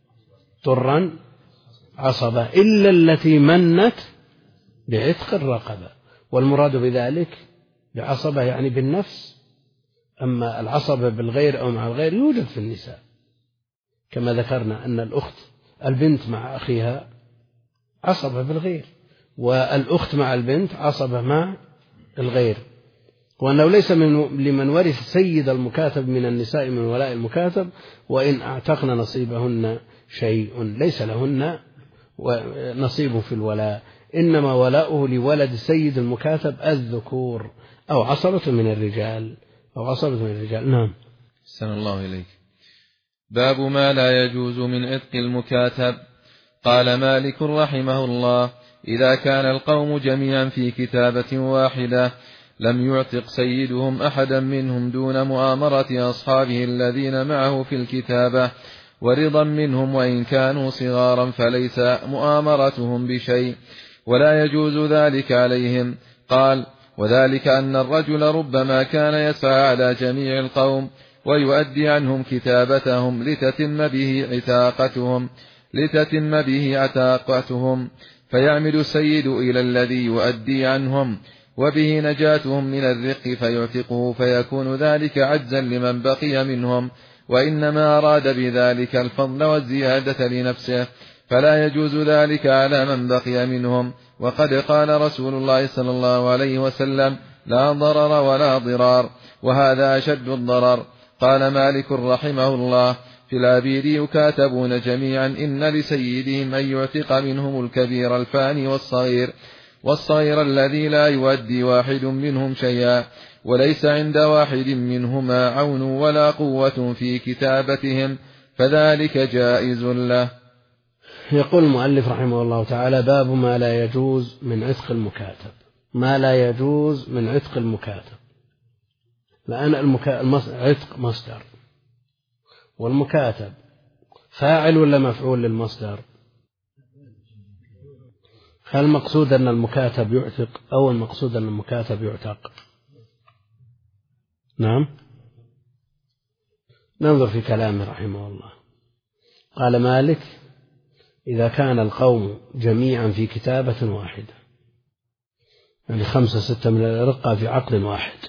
طرا عصبة إلا التي منت بعتق الرقبة، والمراد بذلك بعصبة يعني بالنفس. أما العصبة بالغير أو مع الغير يوجد في النساء، كما ذكرنا أن الأخت البنت مع أخيها عصبة بالغير، والأخت مع البنت عصبة مع الغير. وأنه ليس من لمن ورث سيد المكاتب من النساء من ولاء المكاتب وإن أعتقن نصيبهن شيء، ليس لهن نصيب في الولاء، إنما ولاؤه لولد سيد المكاتب الذكور أو عصبة من الرجال أو عصبة من الرجال. نعم. أحسن الله إليك. باب ما لا يجوز من عتق المكاتب. قال مالك رحمه الله: إذا كان القوم جميعا في كتابة واحدة لم يعتق سيدهم أحدا منهم دون مؤامرة أصحابه الذين معه في الكتابة ورضا منهم، وإن كانوا صغارا فليس مؤامرتهم بشيء ولا يجوز ذلك عليهم. قال: وذلك أن الرجل ربما كان يسعى على جميع القوم ويؤدي عنهم كتابتهم لتتم به عتاقتهم لتتم به عتاقتهم فيعمد السيد إلى الذي يؤدي عنهم وبه نجاتهم من الرق فيعتقه، فيكون ذلك عجزا لمن بقي منهم، وإنما أراد بذلك الفضل والزيادة لنفسه، فلا يجوز ذلك على من بقي منهم. وقد قال رسول الله صلى الله عليه وسلم: لا ضرر ولا ضرار، وهذا أشد الضرر. قال مالك رحمه الله: في العبيد يكاتبون جميعا إن لسيدهم أن يعتق منهم الكبير الفاني والصغير والصغير الذي لا يؤدي واحد منهم شيئا وليس عند واحد منهما عون ولا قوة في كتابتهم فذلك جائز له. يقول المؤلف رحمه الله تعالى: باب ما لا يجوز من عتق المكاتب. ما لا يجوز من عتق المكاتب، لأن العتق مصدر، والمكاتب فاعل ولا مفعول للمصدر؟ هل المقصود أن المكاتب يعتق أو المقصود أن المكاتب يعتق؟ نعم، ننظر في كلامه رحمه الله. قال مالك: إذا كان القوم جميعا في كتابة واحدة، يعني خمسة ستة من الأرقة في عقد واحد،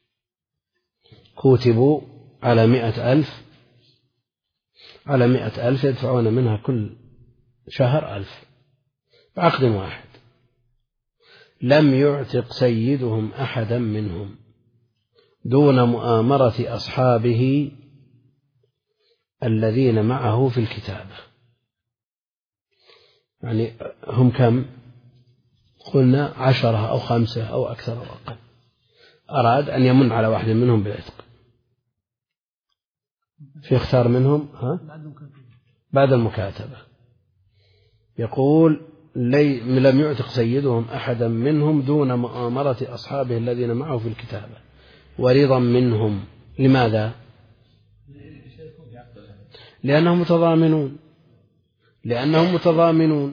كتبوا على مئة ألف، على مئة ألف يدفعون منها كل شهر ألف بعقد واحد، لم يعتق سيدهم أحدا منهم دون مؤامرة أصحابه الذين معه في الكتابة. يعني هم كم؟ قلنا عشرة أو خمسة أو أكثر أو أقل، أراد أن يمن على واحد منهم بالعتق، في اختار منهم ها؟ بعد المكاتبة. يقول: لم يعتق سيدهم أحدا منهم دون مؤامرة أصحابه الذين معه في الكتابة ورضا منهم. لماذا؟ لأنهم متضامنون، لأنهم متضامنون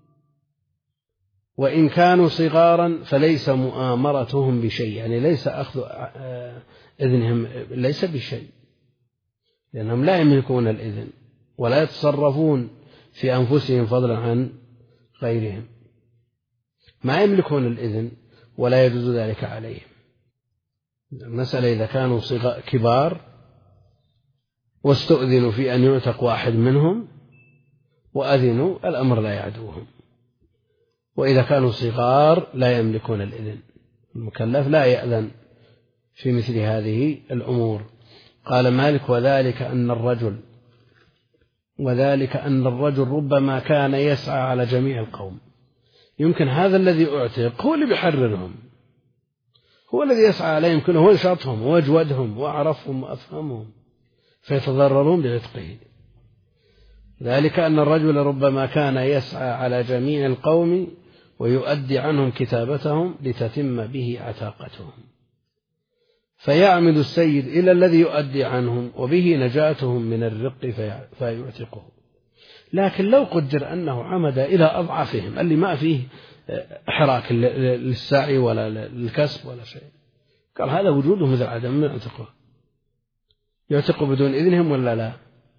وإن كانوا صغارا فليس مؤامرتهم بشيء، يعني ليس أخذ إذنهم ليس بشيء، لأنهم لا يملكون الإذن ولا يتصرفون في أنفسهم فضلا عن غيرهم، ما يملكون الإذن ولا يجوز ذلك عليهم. المسألة إذا كانوا كبار واستؤذنوا في أن يعتق واحد منهم وأذنوا، الأمر لا يعدوهم. وإذا كانوا صغار لا يملكون الإذن، المكلف لا يأذن في مثل هذه الأمور. قال مالك: وذلك أن الرجل وذلك أن الرجل ربما كان يسعى على جميع القوم. يمكن هذا الذي أعتق هو اللي بيحررهم، هو الذي يسعى عليهم، يمكن هو نشاطهم وأجودهم وأعرفهم وأفهمهم، فيتضررون بعتقه. ذلك أن الرجل ربما كان يسعى على جميع القوم ويؤدي عنهم كتابتهم لتتم به عتاقتهم، فيعمد السيد إلى الذي يؤدي عنهم وبه نجاتهم من الرق فيعتقه. لكن لو قدر أنه عمد إلى أضعفهم اللي ما فيه إحراك للسعي ولا للكسب ولا شيء، قال هذا وجوده مثل عدم، من يعتقه؟ يعتقوا بدون إذنهم ولا لا؟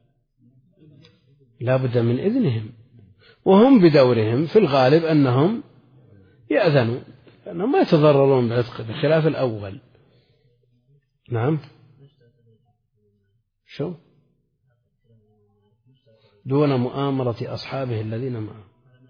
لا بد من إذنهم، وهم بدورهم في الغالب أنهم يأذنوا، أنهم ما يتضررون بعتقه بخلاف الأول. نعم، شو؟ دون مؤامرة أصحابه الذين معه.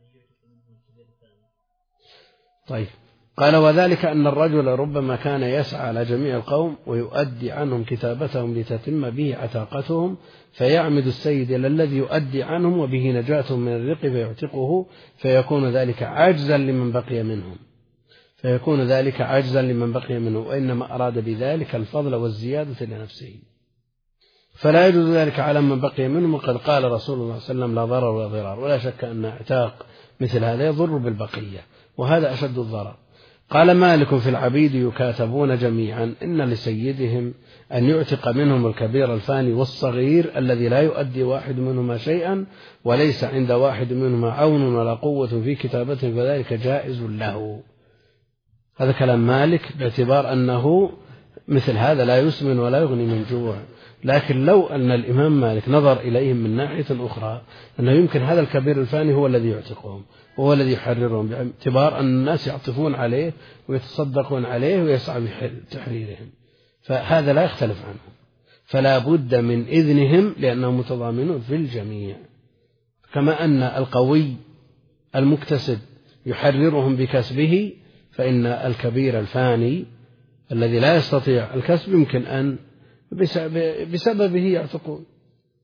طيب، قال: وذلك أن الرجل ربما كان يسعى على جميع القوم ويؤدي عنهم كتابتهم لتتم به عتاقتهم، فيعمد السيد إلى الذي يؤدي عنهم وبه نجاتهم من الرق فيعتقه، فيكون ذلك عجزا لمن بقي منهم فيكون ذلك عجزا لمن بقي منه وإنما أراد بذلك الفضل والزيادة لنفسه، فلا يجوز ذلك على من بقي منهم. وقد قال رسول الله صلى الله عليه وسلم: لا ضرر ولا ضرار. ولا شك أن اعتاق مثل هذا يضر بالبقية، وهذا أشد الضرر. قال مالك: في العبيد يكاتبون جميعا إن لسيدهم أن يعتق منهم الكبير الفاني والصغير الذي لا يؤدي واحد منهما شيئا وليس عند واحد منهما عون ولا قوة في كتابته، فذلك جائز له. هذا كلام مالك باعتبار أنه مثل هذا لا يسمن ولا يغني من جوع. لكن لو أن الإمام مالك نظر إليهم من ناحية أخرى، أنه يمكن هذا الكبير الفاني هو الذي يعتقهم وهو الذي يحررهم، باعتبار أن الناس يعطفون عليه ويتصدقون عليه ويسعى بتحريرهم، فهذا لا يختلف عنه، فلا بد من إذنهم لأنهم متضامنون في الجميع. كما أن القوي المكتسب يحررهم بكسبه، فإن الكبير الفاني الذي لا يستطيع الكسب يمكن أن بسببه يعتقون.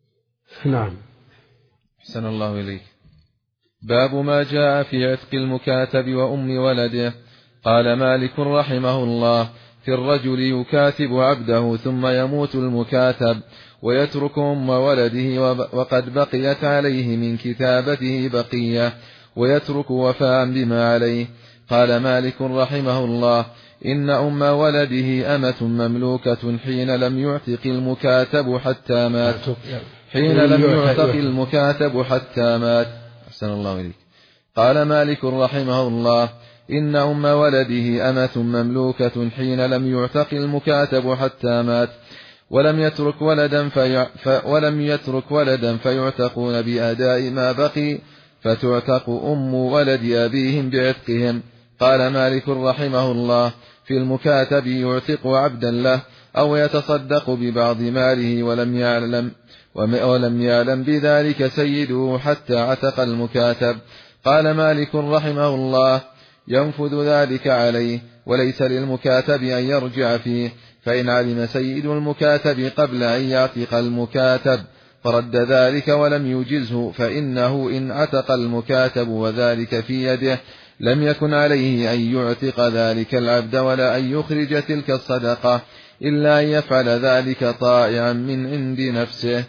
نعم. أحسن الله إليك. باب ما جاء في عتق المكاتب وأم ولده. قال مالك رحمه الله: في الرجل يكاتب عبده ثم يموت المكاتب ويترك أم ولده وقد بقيت عليه من كتابته بقية ويترك وفاء بما عليه. قال مالك رحمه الله: إن أم ولده أمة مملوكة حين لم يعتق المكاتب حتى مات حين لم يعتق المكاتب حتى مات أحسن الله إليك. قال مالك رحمه الله: إن أم ولده أمة مملوكة حين لم يعتق المكاتب حتى مات ولم يترك ولدا في ف ولم يترك ولدا فيعتقون بأداء ما بقي فتعتق أم ولد أبيهم بعتقهم. قال مالك رحمه الله: في المكاتب يعتق عبدا له أو يتصدق ببعض ماله ولم يعلم ولم يعلم بذلك سيده حتى عتق المكاتب. قال مالك رحمه الله: ينفذ ذلك عليه وليس للمكاتب أن يرجع فيه، فإن علم سيد المكاتب قبل أن يعتق المكاتب فرد ذلك ولم يجزه فإنه إن عتق المكاتب وذلك في يده لم يكن عليه أن يعتق ذلك العبد ولا أن يخرج تلك الصدقة إلا أن يفعل ذلك طائعا من عند نفسه.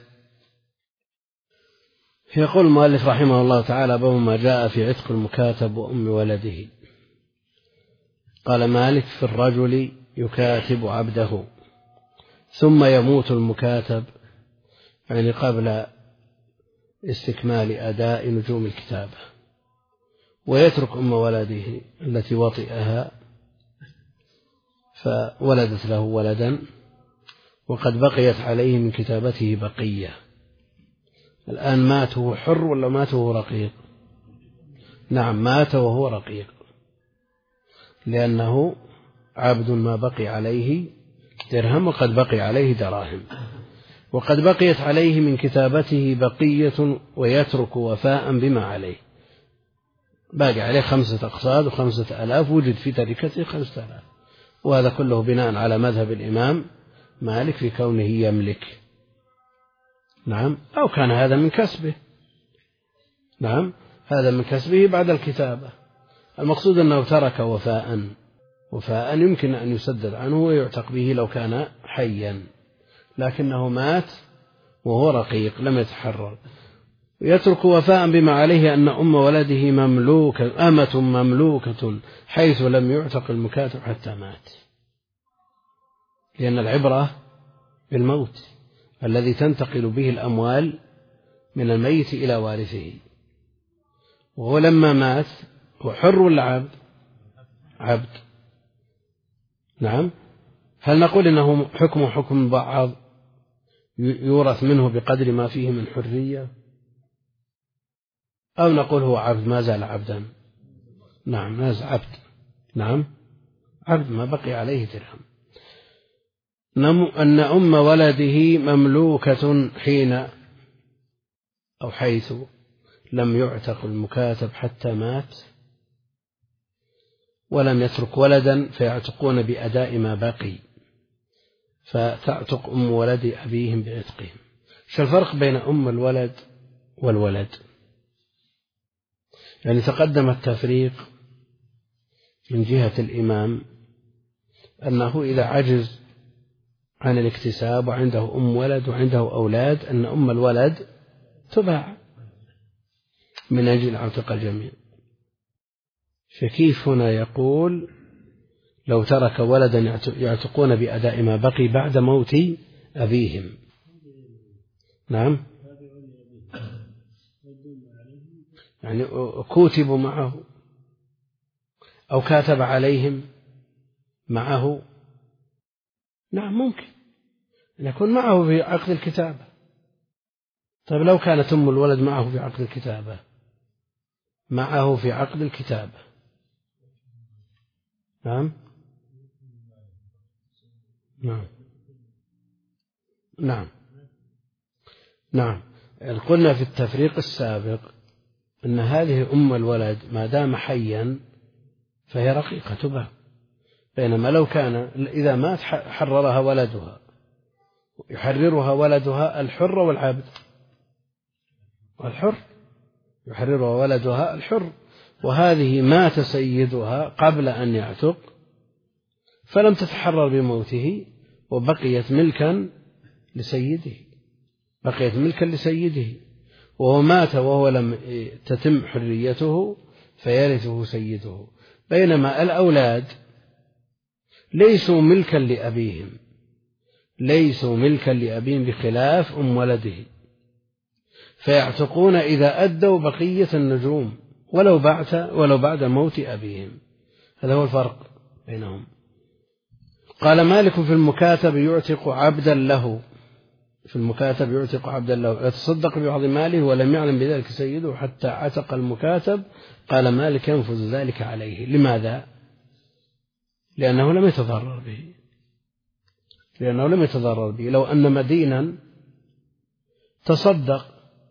يقول المؤلف رحمه الله تعالى: باب ما جاء في عتق المكاتب وأم ولده. قال مالك: في الرجل يكاتب عبده ثم يموت المكاتب، يعني قبل استكمال أداء نجوم الكتابة، ويترك أم ولده التي وطئها فولدت له ولدا وقد بقيت عليه من كتابته بقية. الآن مات وهو حر ولا مات وهو رقيق؟ نعم، مات وهو رقيق، لأنه عبد ما بقي عليه درهم وقد بقي عليه دراهم، وقد بقيت عليه من كتابته بقية ويترك وفاء بما عليه. باقي عليه خمسة أقصاد وخمسة ألاف، وجد في تركته خمسة ألاف، وهذا كله بناء على مذهب الإمام مالك في كونه يملك. نعم، أو كان هذا من كسبه. نعم، هذا من كسبه بعد الكتابة. المقصود أنه ترك وفاء، وفاء يمكن أن يسدد عنه ويعتق به لو كان حيا، لكنه مات وهو رقيق لم يتحرر. يترك وفاء بما عليه أن أم ولده مملوكة أمة مملوكة حيث لم يعتق المكاتب حتى مات، لأن العبرة بالموت الذي تنتقل به الأموال من الميت إلى وارثه. وهو لما مات هو حر ولا عبد؟ عبد. نعم. هل نقول إنه حكم حكم بعض يورث منه بقدر ما فيه من حرية، أو نقول هو عبد ما زال عبدا؟ نعم، ما زال عبد. نعم، عبد ما بقي عليه درهم. أن أم ولده مملوكة حين أو حيث لم يعتق المكاتب حتى مات ولم يترك ولدا فيعتقون بأداء ما بقي، فتعتق أم ولد أبيهم بعتقهم. شو الفرق بين أم الولد والولد؟ يعني تقدم التفريق من جهة الإمام أنه إذا عجز عن الاكتساب وعنده أم ولد وعنده أولاد أن أم الولد تباع من أجل عتق الجميع. فكيف هنا يقول لو ترك ولدا يعتقون بأداء ما بقي بعد موت أبيهم؟ نعم، يعني كوتبوا معه أو كاتب عليهم معه. نعم، ممكن يكون معه في عقد الكتابة. طيب لو كانت أم الولد معه في عقد الكتابة، معه في عقد الكتابة. نعم نعم نعم نعم قلنا في التفريق السابق أن هذه أم الولد ما دام حيا فهي رقيقة تباع، بينما لو كان إذا مات حررها ولدها، يحررها ولدها الحر والعبد. الحر يحررها ولدها الحر، وهذه مات سيدها قبل أن يعتق فلم تتحرر بموته وبقيت ملكا لسيده، بقيت ملكا لسيده، وهو مات وهو لم تتم حريته فيرثه سيده. بينما الأولاد ليسوا ملكا لأبيهم، ليسوا ملكا لأبيهم بخلاف أم ولده، فيعتقون إذا أدوا بقية النجوم ولو بعد ولو بعد موت أبيهم. هذا هو الفرق بينهم. قال مالك في المكاتب يعتق عبدا له، في المكاتب يعتق عبدا له يتصدق ببعض ماله ولم يعلم بذلك سيده حتى عتق المكاتب. قال مالك ينفذ ذلك عليه. لماذا؟ لأنه لم يتضرر به، لأنه لم يتضرر به. لو أن مدينا تصدق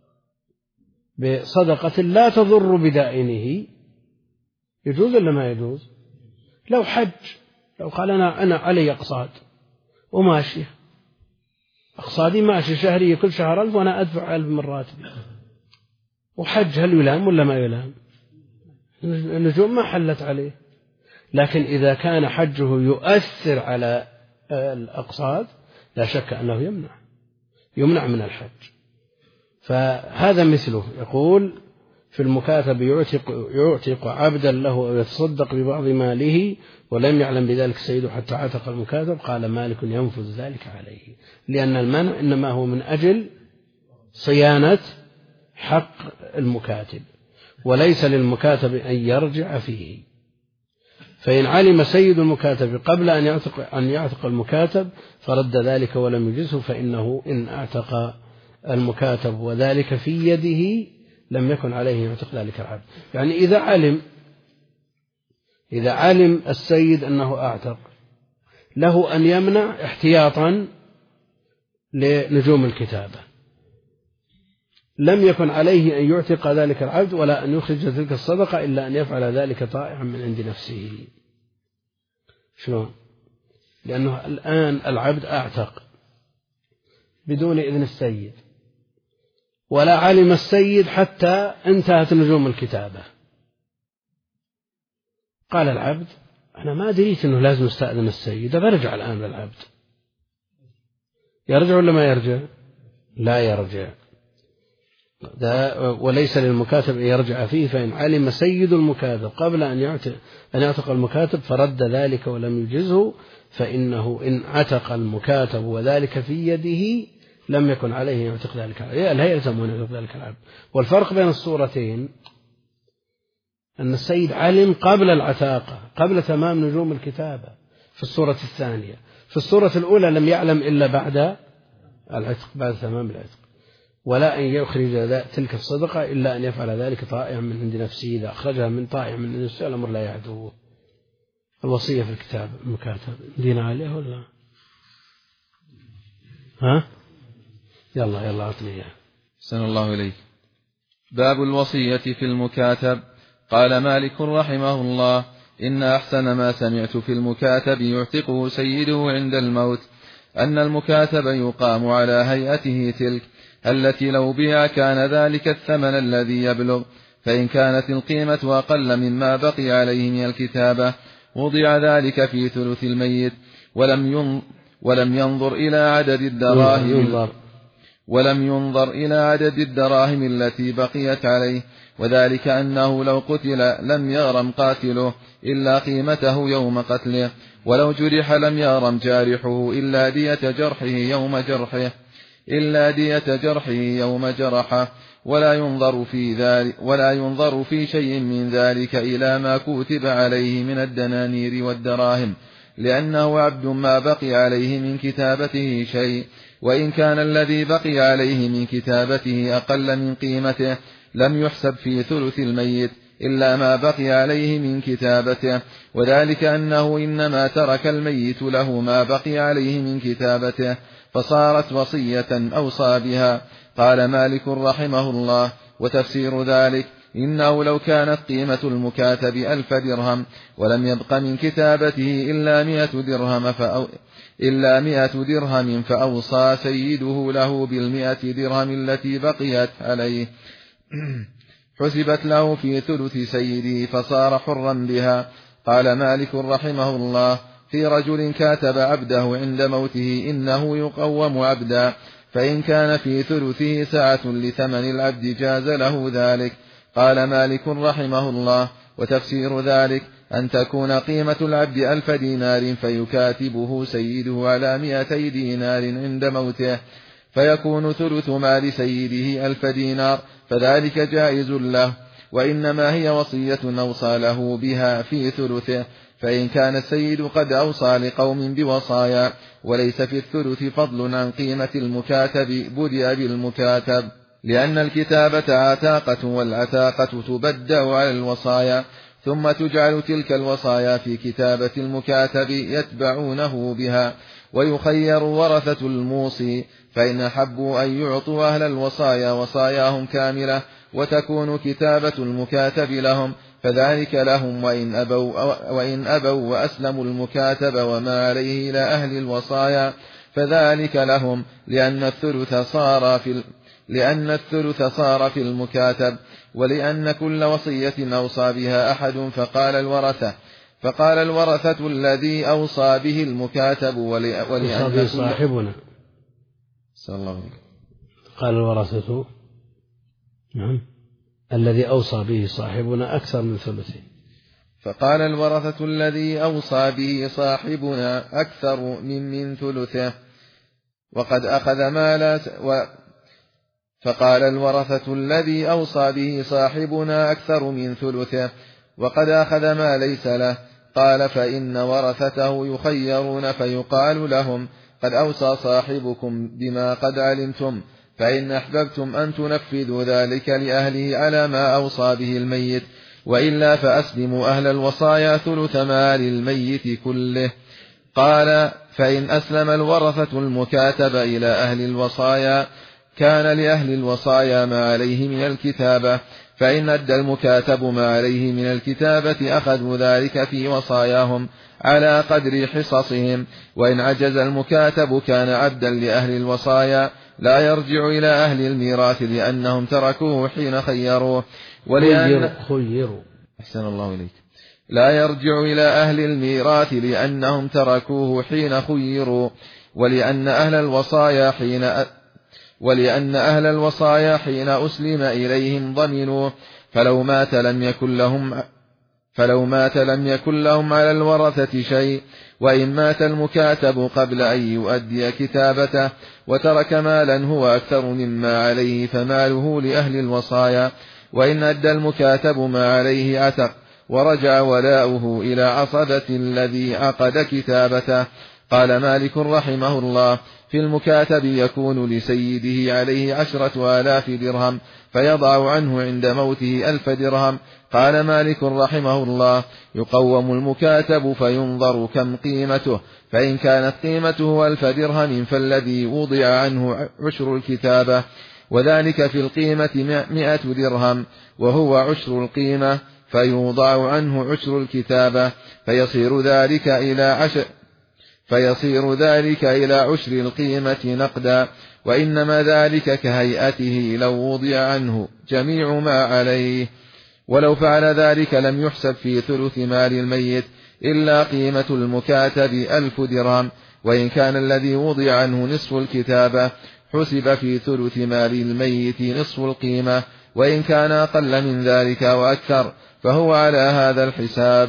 بصدقة لا تضر بدائنه يجوز ولا ما يجوز؟ لو حج، لو قال أنا أنا علي أقساط وماشي، أقساطي ماشي شهري كل شهر ألف وأنا أدفع ألف من راتبي، وحج هل يلام ولا ما يلام؟ النجوم ما حلت عليه. لكن إذا كان حجه يؤثر على الأقساط لا شك أنه يمنع يمنع من الحج. فهذا مثله. يقول في المكاتب يعتق, يعتق عبدا له أو يتصدق ببعض ماله ولم يعلم بذلك سيده حتى عتق المكاتب. قال مالك ينفذ ذلك عليه، لأن المنع إنما هو من أجل صيانة حق المكاتب وليس للمكاتب أن يرجع فيه. فإن علم سيد المكاتب قبل أن يعتق, أن يعتق المكاتب فرد ذلك ولم يجزه فإنه إن اعتق المكاتب وذلك في يده لم يكن عليه يعتق ذلك العبد. يعني إذا علم إذا علم السيد أنه أعتق له أن يمنع احتياطا لنجوم الكتابة، لم يكن عليه أن يعتق ذلك العبد ولا أن يخرج تلك الصدقة إلا أن يفعل ذلك طائعا من عند نفسه. شلون؟ لأنه الآن العبد أعتق بدون إذن السيد، ولا علم السيد حتى انتهت نجوم الكتابة. قال العبد أنا ما دريت أنه لازم استأذن السيد، برجع الآن للعبد. يرجع ولا ما يرجع؟ لا يرجع. وليس للمكاتب أن يرجع فيه. فإن علم سيد المكاتب قبل أن يعتق, أن يعتق المكاتب فرد ذلك ولم يجزه فإنه إن عتق المكاتب وذلك في يده لم يكن عليه أن يعتق ذلك العبد، لا يلزم أن يعتق ذلك العبد. والفرق بين الصورتين أن السيد علم قبل العتاقة، قبل تمام نجوم الكتابة في الصورة الثانية. في الصورة الأولى لم يعلم إلا بعد العتق، بعد تمام العتق، ولا أن يخرج تلك الصدقة إلا أن يفعل ذلك طائعا من عند نفسه. إذا أخرجها من طائع من عند نفسه الأمر لا يعدوه. الوصية في الكتاب المكاتب دين عليه ولا ها؟ يلا يلا أعطني إياه. أحسن الله إليك. باب الوصية في المكاتب. قال مالك رحمه الله إن أحسن ما سمعت في المكاتب يعتقه سيده عند الموت أن المكاتب يقام على هيئته تلك التي لو بيع كان ذلك الثمن الذي يبلغ، فإن كانت القيمة أقل مما بقي عليه من الكتابة وضع ذلك في ثلث الميت ولم ينظر, ولم ينظر إلى عدد الدراهم ولم ينظر إلى عدد الدراهم التي بقيت عليه، وذلك أنه لو قتل لم يغرم قاتله إلا قيمته يوم قتله، ولو جرح لم يغرم جارحه إلا دية جرحه يوم جرحه إلا دية جرحه يوم جرحه، ولا ينظر في ذلك ولا ينظر في شيء من ذلك إلى ما كتب عليه من الدنانير والدراهم، لأنه عبد ما بقي عليه من كتابته شيء، وإن كان الذي بقي عليه من كتابته أقل من قيمته لم يحسب في ثلث الميت إلا ما بقي عليه من كتابته، وذلك أنه إنما ترك الميت له ما بقي عليه من كتابته فصارت وصية أوصى بها. قال مالك رحمه الله وتفسير ذلك إنه لو كانت قيمة المكاتب ألف درهم ولم يبق من كتابته إلا مئة درهم فأو إلا مئة درهم فأوصى سيده له بالمئة درهم التي بقيت عليه حسبت له في ثلث سيده فصار حرا بها. قال مالك رحمه الله في رجل كاتب عبده عند موته إنه يقوم عبدا، فإن كان في ثلثه سعة لثمن العبد جاز له ذلك. قال مالك رحمه الله وتفسير ذلك أن تكون قيمة العبد ألف دينار فيكاتبه سيده على مئتي دينار عند موته، فيكون ثلث مال سيده ألف دينار، فذلك جائز له، وإنما هي وصية أوصى له بها في ثلثه. فإن كان السيد قد أوصى لقوم بوصايا وليس في الثلث فضل عن قيمة المكاتب بدأ بالمكاتب، لأن الكتابة عتاقة والعتاقة تبدأ على الوصايا، ثم تجعل تلك الوصايا في كتابة المكاتب يتبعونه بها. ويخير ورثة الموصي، فإن أحبوا أن يعطوا أهل الوصايا وصاياهم كاملة وتكون كتابة المكاتب لهم فذلك لهم، وإن أبوا, وإن أبوا وأسلموا المكاتب وما عليه إلى أهل الوصايا فذلك لهم، لأن الثلث صار في لأن الثلث صار في المكاتب، ولأن كل وصية أوصى بها أحد فقال الورثة فقال الورثة الذي أوصى به المكاتب ولأن به صاحبنا صلى الله عليه وسلم. قال الورثة نعم الذي أوصى به صاحبنا أكثر من ثلثه. فقال الورثة الذي أوصى به صاحبنا أكثر من من ثلثه وقد أخذ مالا و فقال الورثة الذي أوصى به صاحبنا أكثر من ثلثه وقد أخذ ما ليس له. قال فإن ورثته يخيرون فيقال لهم قد أوصى صاحبكم بما قد علمتم، فإن أحببتم أن تنفذوا ذلك لأهله على ما أوصى به الميت، وإلا فأسلموا أهل الوصايا ثلث مال الميت كله. قال فإن أسلم الورثة المكاتب إلى أهل الوصايا كان لأهل الوصايا ما عليه من الكتابة، فإن أدى المكاتب ما عليه من الكتابة أخذوا ذلك في وصاياهم على قدر حصصهم. وإن عجز المكاتب كان عبدا لأهل الوصايا لا يرجع إلى أهل الميراث لأنهم تركوه حين خيروه، ولأن خيروا أحسن الله إليك لا يرجع إلى أهل الميراث لأنهم تركوه حين خيروا، ولأن أهل الوصايا حين أ... ولأن أهل الوصايا حين أسلم إليهم ضمنوه، فلو مات لم يكن لهم فلو مات لم يكن لهم على الورثة شيء. وإن مات المكاتب قبل أن يؤدي كتابته وترك مالا هو أكثر مما عليه فماله لأهل الوصايا. وإن أدى المكاتب ما عليه عتق ورجع ولاؤه إلى عصبة الذي عقد كتابته. قال مالك رحمه الله في المكاتب يكون لسيده عليه عشرة آلاف درهم فيضع عنه عند موته ألف درهم. قال مالك رحمه الله يقوم المكاتب فينظر كم قيمته، فإن كانت قيمته ألف درهم فالذي وضع عنه عشر الكتابة، وذلك في القيمة مئة درهم وهو عشر القيمة فيوضع عنه عشر الكتابة، فيصير ذلك إلى عشر فيصير ذلك إلى عشر القيمة نقدا، وإنما ذلك كهيئته لو وضع عنه جميع ما عليه. ولو فعل ذلك لم يحسب في ثلث مال الميت إلا قيمة المكاتب ألف درهم، وإن كان الذي وضع عنه نصف الكتابة حسب في ثلث مال الميت نصف القيمة، وإن كان أقل من ذلك وأكثر فهو على هذا الحساب.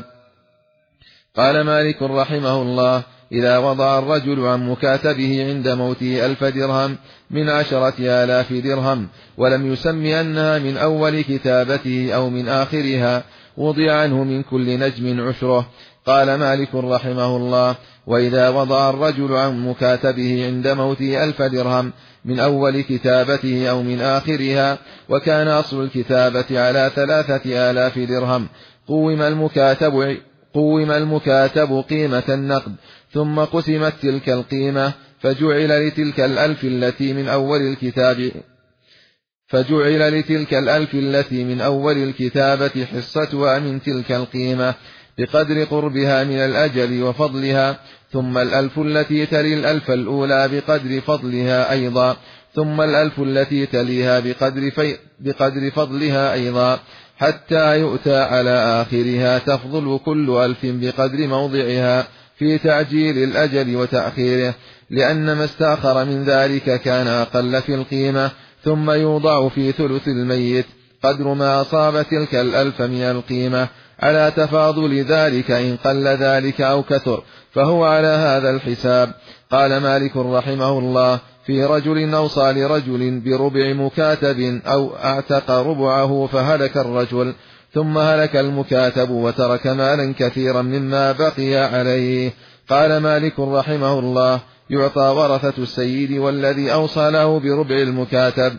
قال مالك رحمه الله إذا وضع الرجل عن مكاتبه عند موته ألف درهم من عشرة آلاف درهم ولم يسم أنها من أول كتابته أو من آخرها وضع عنه من كل نجم عشره. قال مالك رحمه الله وإذا وضع الرجل عن مكاتبه عند موته ألف درهم من أول كتابته أو من آخرها وكان أصل الكتابة على ثلاثة آلاف درهم قوم المكاتب قوم المكاتب قيمة النقد ثم قسمت تلك القيمة فجعل لتلك الألف التي من أول الكتاب فجعل لتلك الألف التي من أول الكتابة حصتها من تلك القيمة بقدر قربها من الأجل وفضلها، ثم الألف التي تلي الألف الأولى بقدر فضلها أيضا، ثم الألف التي تليها بقدر, في بقدر فضلها أيضا، حتى يؤتى على آخرها تفضل كل ألف بقدر موضعها في تعجيل الأجل وتأخيره، لأن ما استأخر من ذلك كان أقل في القيمة، ثم يوضع في ثلث الميت قدر ما أصاب تلك الألف من القيمة على تفاضل ذلك إن قل ذلك أو كثر، فهو على هذا الحساب. قال مالك رحمه الله: في رجل أوصى لرجل بربع مكاتب أو أعتق ربعه فهلك الرجل، ثم هلك المكاتب وترك مالا كثيرا مما بقي عليه. قال مالك رحمه الله: يعطى ورثة السيد والذي أوصى له بربع المكاتب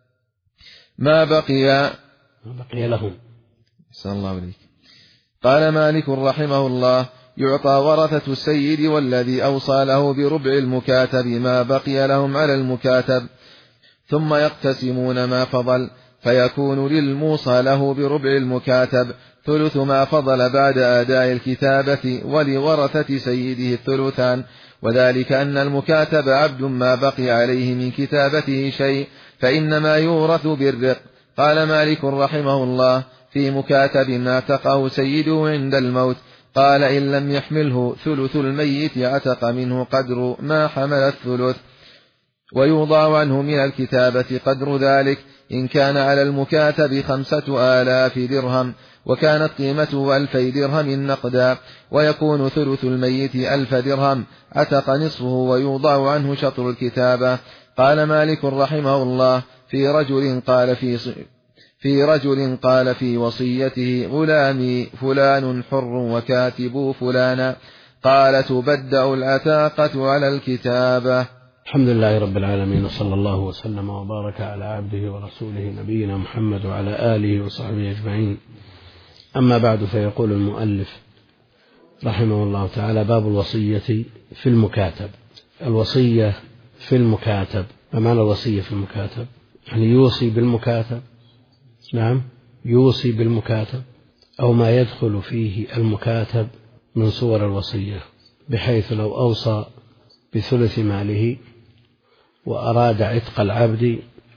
ما بقي ما بقي لهم. صلى الله عليه. قال مالك رحمه الله: يعطى ورثة السيد والذي أوصى له بربع المكاتب ما بقي لهم على المكاتب، ثم يقتسمون ما فضل، فيكون للموصى له بربع المكاتب ثلث ما فضل بعد أداء الكتابة، ولورثة سيده الثلثان، وذلك أن المكاتب عبد ما بقي عليه من كتابته شيء فإنما يورث بالرق. قال مالك رحمه الله: في مكاتب اعتقه سيده عند الموت، قال: إن لم يحمله ثلث الميت اعتق منه قدر ما حمل الثلث، ويوضع عنه من الكتابة قدر ذلك، إن كان على المكاتب خمسة آلاف درهم وكانت قيمته ألفي درهم نقدا، ويكون ثلث الميت ألف درهم عتق نصفه ويوضع عنه شطر الكتابة. قال مالك رحمه الله: في رجل قال في في رجل قال في وصيته: غلامي فلان حر وكاتب فلانا، قال: تبدأ العتاقة على الكتابة. الحمد لله رب العالمين، وصلى الله وسلم وبارك على عبده ورسوله نبينا محمد وعلى آله وصحبه أجمعين. أما بعد، فيقول المؤلف رحمه الله تعالى: باب الوصية في المكاتب. الوصية في المكاتب، ما معنى الوصية في المكاتب؟ يعني يوصي بالمكاتب، نعم يوصي بالمكاتب أو ما يدخل فيه المكاتب من صور الوصية، بحيث لو أوصى بثلث ماله وأراد عتق العبد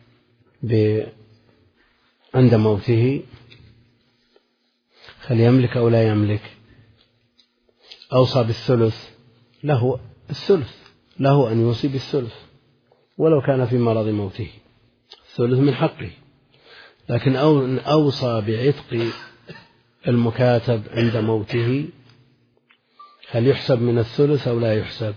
عند موته، هل يملك أو لا يملك؟ أوصى بالثلث، له الثلث، له أن يوصي بالثلث ولو كان في مرض موته، الثلث من حقه. لكن أوصى بعتق المكاتب عند موته، هل يحسب من الثلث أو لا يحسب؟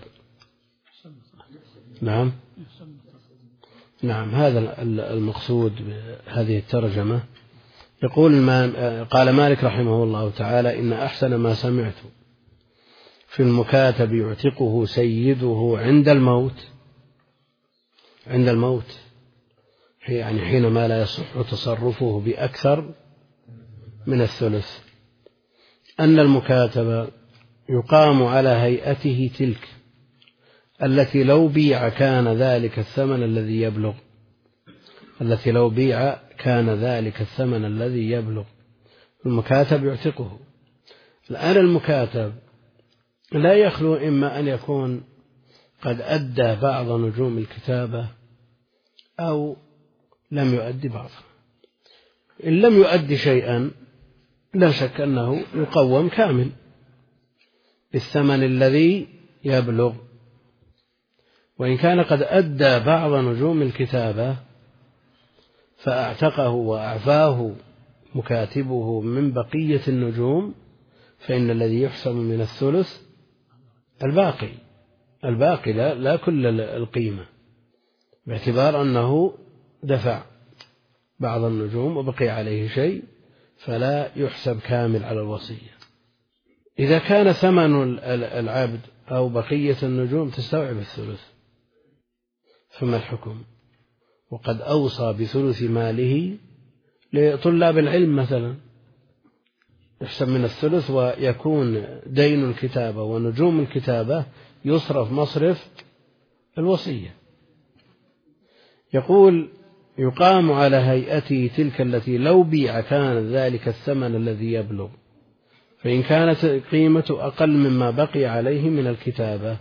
نعم نعم هذا المقصود بهذه الترجمة. يقول قال مالك رحمه الله تعالى: إن أحسن ما سمعت في المكاتب يعتقه سيده عند الموت، عند الموت يعني حينما لا يصح تصرفه بأكثر من الثلث، أن المكاتب يقام على هيئته تلك التي لو بيع كان ذلك الثمن الذي يبلغ، التي لو بيع كان ذلك الثمن الذي يبلغ، المكاتب يعتقه. الآن المكاتب لا يخلو إما أن يكون قد أدى بعض نجوم الكتابة أو لم يؤدي بعضها. إن لم يؤدي شيئا لا شك أنه يقوم كامل بالثمن الذي يبلغ، وإن كان قد أدى بعض نجوم الكتابة فأعتقه وأعفاه مكاتبه من بقية النجوم، فإن الذي يحسب من الثلث الباقي، الباقي لا, لا كل القيمة، باعتبار أنه دفع بعض النجوم وبقي عليه شيء، فلا يحسب كامل على الوصية. إذا كان ثمن العبد أو بقية النجوم تستوعب الثلث، فما الحكم؟ وقد أوصى بثلث ماله لطلاب العلم مثلا، يحسب من الثلث ويكون دين الكتابة ونجوم الكتابة يصرف مصرف الوصية. يقول يقام على هيئته تلك التي لو بيع كان ذلك الثمن الذي يبلغ، فإن كانت قيمة أقل مما بقي عليه من الكتابة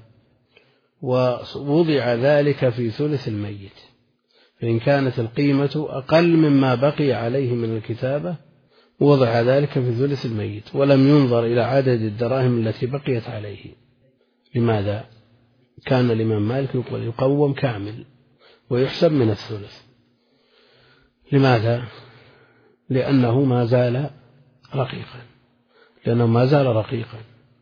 ووضع ذلك في ثلث الميت، فإن كانت القيمة أقل مما بقي عليه من الكتابة وضع ذلك في ثلث الميت ولم ينظر إلى عدد الدراهم التي بقيت عليه. لماذا؟ كان الإمام مالك يقول يقوم كامل ويحسب من الثلث. لماذا؟ لأنه ما زال رقيقا لأنه ما زال رقيقا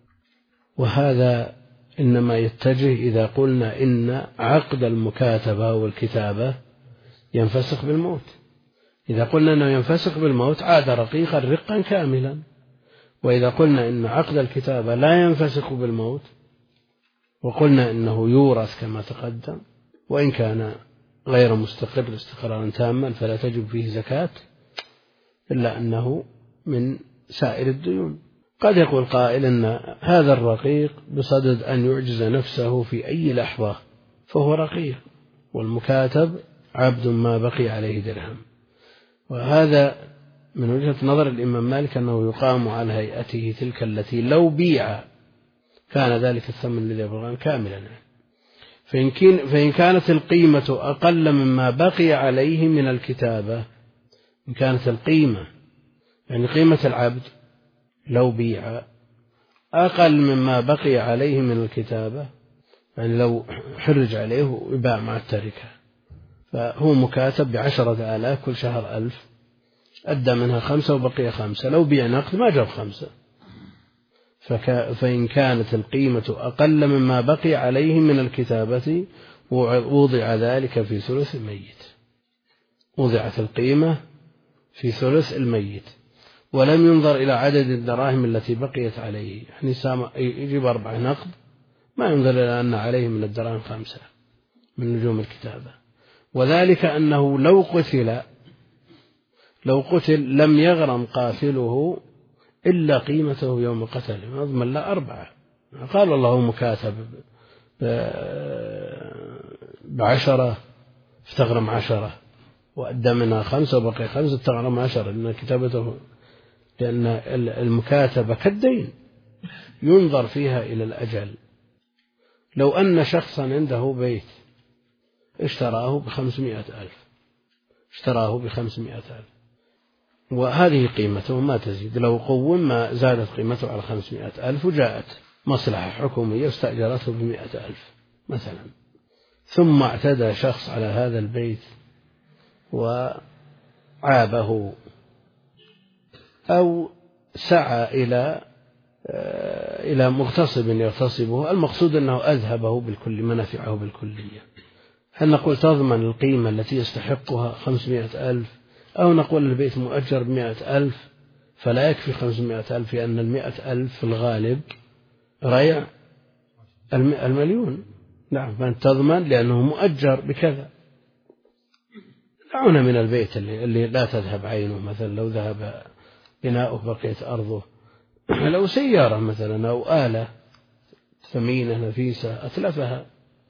وهذا إنما يتجه إذا قلنا إن عقد المكاتبة والكتابة ينفسخ بالموت. إذا قلنا أنه ينفسخ بالموت عاد رقيقا رقا كاملا، وإذا قلنا إن عقد الكتابة لا ينفسخ بالموت وقلنا إنه يورث كما تقدم وإن كان غير مستقر استقرارا تاما فلا تجب فيه زكاة إلا أنه من سائر الديون. قد يقول قائل أن هذا الرقيق بصدد أن يعجز نفسه في أي لحظة فهو رقيق، والمكاتب عبد ما بقي عليه درهم. وهذا من وجهة نظر الإمام مالك أنه يقام على هيئته تلك التي لو بيع كان ذلك الثمن الذي يبلغ كاملا. فإن كانت القيمة أقل مما بقي عليه من الكتابة، إن كانت القيمة يعني قيمة العبد لو بيع أقل مما بقي عليه من الكتابة، يعني لو حرج عليه ويباع مع التركة فهو مكاتب بعشرة آلاف كل شهر ألف، أدى منها خمسة وبقي خمسة، لو بيع نقد ما جاب خمسة. فك... فإن كانت القيمة أقل مما بقي عليه من الكتابة وضع ذلك في ثلث الميت، وضعت القيمة في ثلث الميت ولم ينظر إلى عدد الدراهم التي بقيت عليه، يعني يجيب أربع نقد ما ينظر إلى أن عليه من الدراهم خمسة من نجوم الكتابة. وذلك أنه لو قتل لو قتل لم يغرم قاتله إلا قيمته يوم قتله، نضمن لا أربعة. قال الله مكاتب بعشرة استغرم عشرة وأدى منها خمسة وبقي خمسة استغرم عشرة، لأن كتابته لأن المكاتبة كالدين ينظر فيها إلى الأجل. لو أن شخصا عنده بيت اشتراه بخمسمائة ألف اشتراه بخمسمائة ألف وهذه قيمته ما تزيد، لو قوم ما زادت قيمته على خمسمائة ألف وجاءت مصلحة حكومية واستأجرته بمائة ألف مثلا، ثم اعتدى شخص على هذا البيت وعابه أو سعى إلى إلى مغتصب يغتصبه، المقصود أنه أذهبه بالكل منافعه بالكلية، هل نقول تضمن القيمة التي يستحقها خمسمائة ألف أو نقول البيت مؤجر بمائة ألف فلا يكفي خمسمائة ألف، لأن المائة ألف في الغالب ريع المليون؟ نعم، فأنت تضمن لأنه مؤجر بكذا. دعونا من البيت اللي, اللي لا تذهب عينه، مثلا لو ذهب بناؤه بقيت أرضه، لو سيارة مثلا أو آلة ثمينة نفيسة أتلفها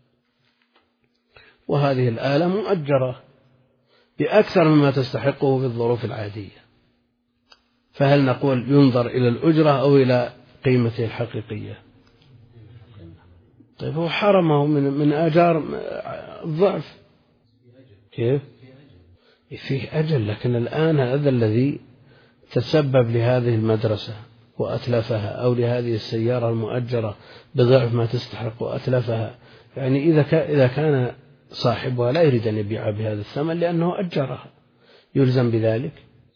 وهذه الآلة مؤجرة بأكثر مما تستحقه في الظروف العادية، فهل نقول ينظر إلى الأجرة أو إلى قيمته الحقيقية؟ طيب هو حرمه من من آجار الضعف، كيف؟ فيه أجل، لكن الآن هذا الذي تسبب لهذه المدرسة وأتلفها أو لهذه السيارة المؤجرة بضعف ما تستحق وأتلفها، يعني إذا إذا كان صاحبها لا يريد أن يبيعها بهذا الثمن لأنه أجرها يلزم بذلك،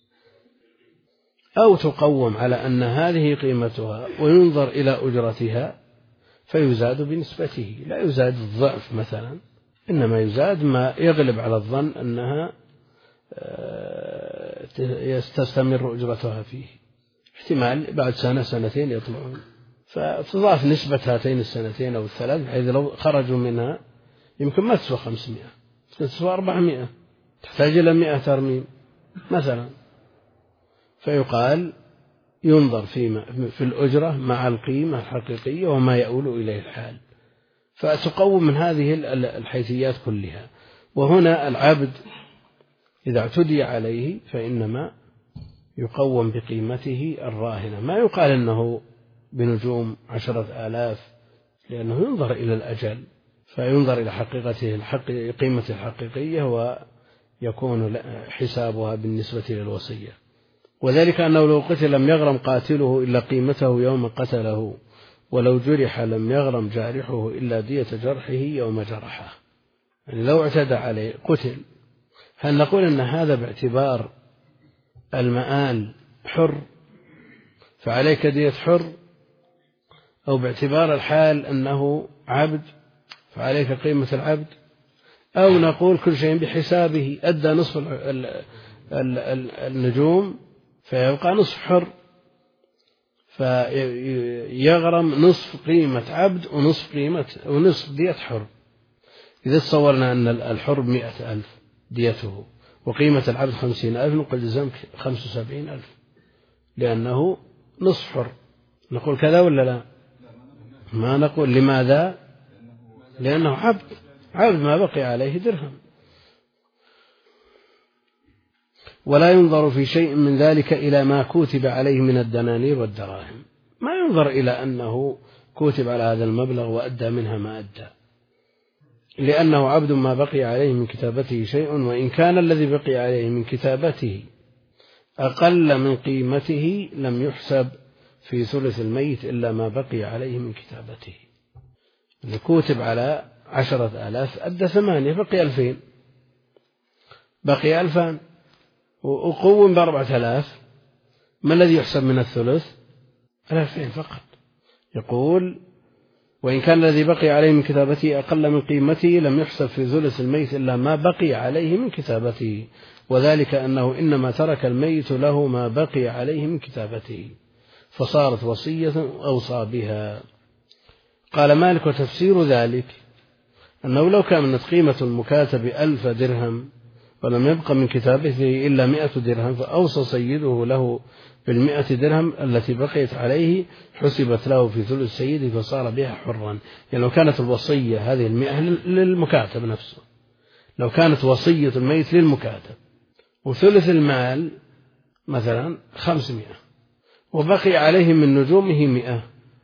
أو تقوم على أن هذه قيمتها وينظر إلى أجرتها فيزاد بنسبته، لا يزاد الضعف مثلا، إنما يزاد ما يغلب على الظن أنها تستمر أجرتها فيه، احتمال بعد سنة سنتين يطلعون، فتضاف نسبة هاتين السنتين أو الثلاث بحيث لو خرجوا منها يمكن ما تسوى خمسمائة، تسوى أربعمائة، تحتاج إلى مائة ترميم مثلا، فيقال ينظر في في الأجرة مع القيمة الحقيقية وما يؤول إليه الحال، فتقوم من هذه الحيثيات كلها. وهنا العبد إذا اعتدي عليه فإنما يقوم بقيمته الراهنة. ما يقال أنه بنجوم عشرة آلاف، لأنه ينظر إلى الأجل فينظر إلى حقيقته الحق قيمته الحقيقية ويكون حسابها بالنسبة للوصية. وذلك أنه لو قتل لم يغرم قاتله إلا قيمته يوم قتله، ولو جرح لم يغرم جارحه إلا دية جرحه يوم جرحه. يعني لو اعتدى عليه قتل، هل نقول أن هذا باعتبار المآل حر فعليك دية حر، أو باعتبار الحال أنه عبد فعليك قيمة العبد، أو نقول كل شيء بحسابه أدى نصف النجوم فيبقى نصف حر فيغرم نصف قيمة عبد ونصف قيمة ونصف دية حر. إذا تصورنا أن الحر مئة ألف ديته وقيمة العبد خمسين ألف، نقول جزمك خمس وسبعين ألف لأنه نصف حر. نقول كذا ولا لا؟ ما نقول. لماذا؟ لأنه عبد عبد ما بقي عليه درهم. ولا ينظر في شيء من ذلك إلى ما كتب عليه من الدنانير والدراهم، ما ينظر إلى أنه كتب على هذا المبلغ وأدى منها ما أدى، لأنه عبد ما بقي عليه من كتابته شيء، وإن كان الذي بقي عليه من كتابته أقل من قيمته لم يحسب في ثلث الميت إلا ما بقي عليه من كتابته. اللي كتب على عشرة آلاف أدى ثمانية بقي ألفين، بقي ألفان وقوم بأربعة آلاف، ما الذي يحسب من الثلث؟ الألفين فقط. يقول وإن كان الذي بقي عليه من كتابته أقل من قيمته لم يحسب في ثلث الميت إلا ما بقي عليه من كتابته، وذلك أنه إنما ترك الميت له ما بقي عليه من كتابته فصارت وصية أوصى بها. قال مالك وتفسير ذلك أنه لو كانت قيمة المكاتب ألف درهم ولم يبق من كتابته إلا مئة درهم فأوصى سيده له بالمئة درهم التي بقيت عليه حسبت له في ثلث سيده فصار بها حرا. يعني لو كانت الوصية هذه المئة للمكاتب نفسه، لو كانت وصية الميت للمكاتب وثلث المال مثلا خمسمائة وبقي عليه من نجومه مئة،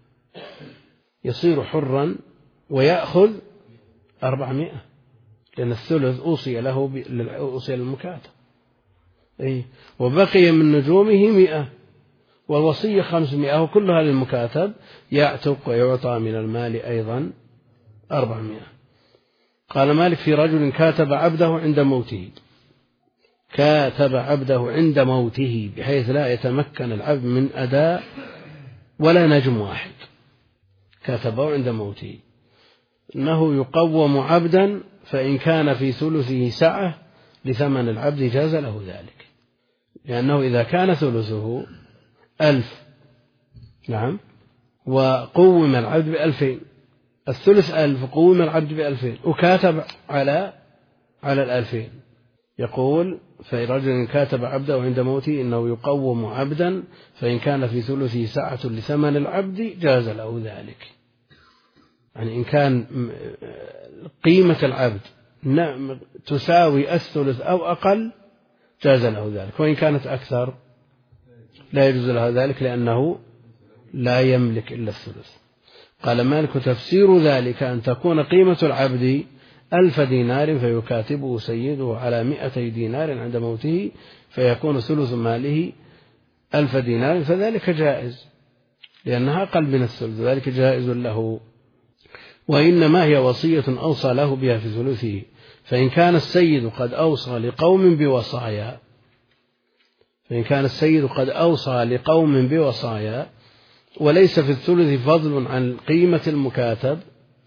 يصير حرا ويأخذ أربعمائة، لأن الثلث أوصي له أوصي للمكاتب. أي وبقي من نجومه مئة والوصية خمسمائة وكلها للمكاتب، يعتق ويعطى من المال أيضا أربعمائة. قال مالك في رجل كاتب عبده عند موته، كاتب عبده عند موته بحيث لا يتمكن العبد من أداء ولا نجم واحد، كاتبه عند موته إنه يقوم عبدا فإن كان في ثلثه سعة لثمن العبد جاز له ذلك، لأنه إذا كان ثلثه ألف نعم وقوم العبد بألفين، الثلث ألف قوم العبد بألفين وكاتب على على الألفين، يقول فرجل كاتب عبده عند موته إنه يقوم عبدا فإن كان في ثلثه سعة لثمن العبد جاز له ذلك. يعني إن كان قيمة العبد تساوي الثلث أو أقل جاز له ذلك، وإن كانت أكثر لا يجوز له ذلك لأنه لا يملك إلا الثلث. قال مالك تفسير ذلك أن تكون قيمة العبد ألف دينار فيكاتبه سيده على مئتي دينار عند موته فيكون ثلث ماله ألف دينار، فذلك جائز لأنها أقل من الثلث، ذلك جائز له. وإنما هي وصية أوصى له بها في ثلثه، فإن كان السيد قد أوصى لقوم بوصايا فإن كان السيد قد أوصى لقوم بوصايا وليس في الثلث فضل عن قيمة المكاتب،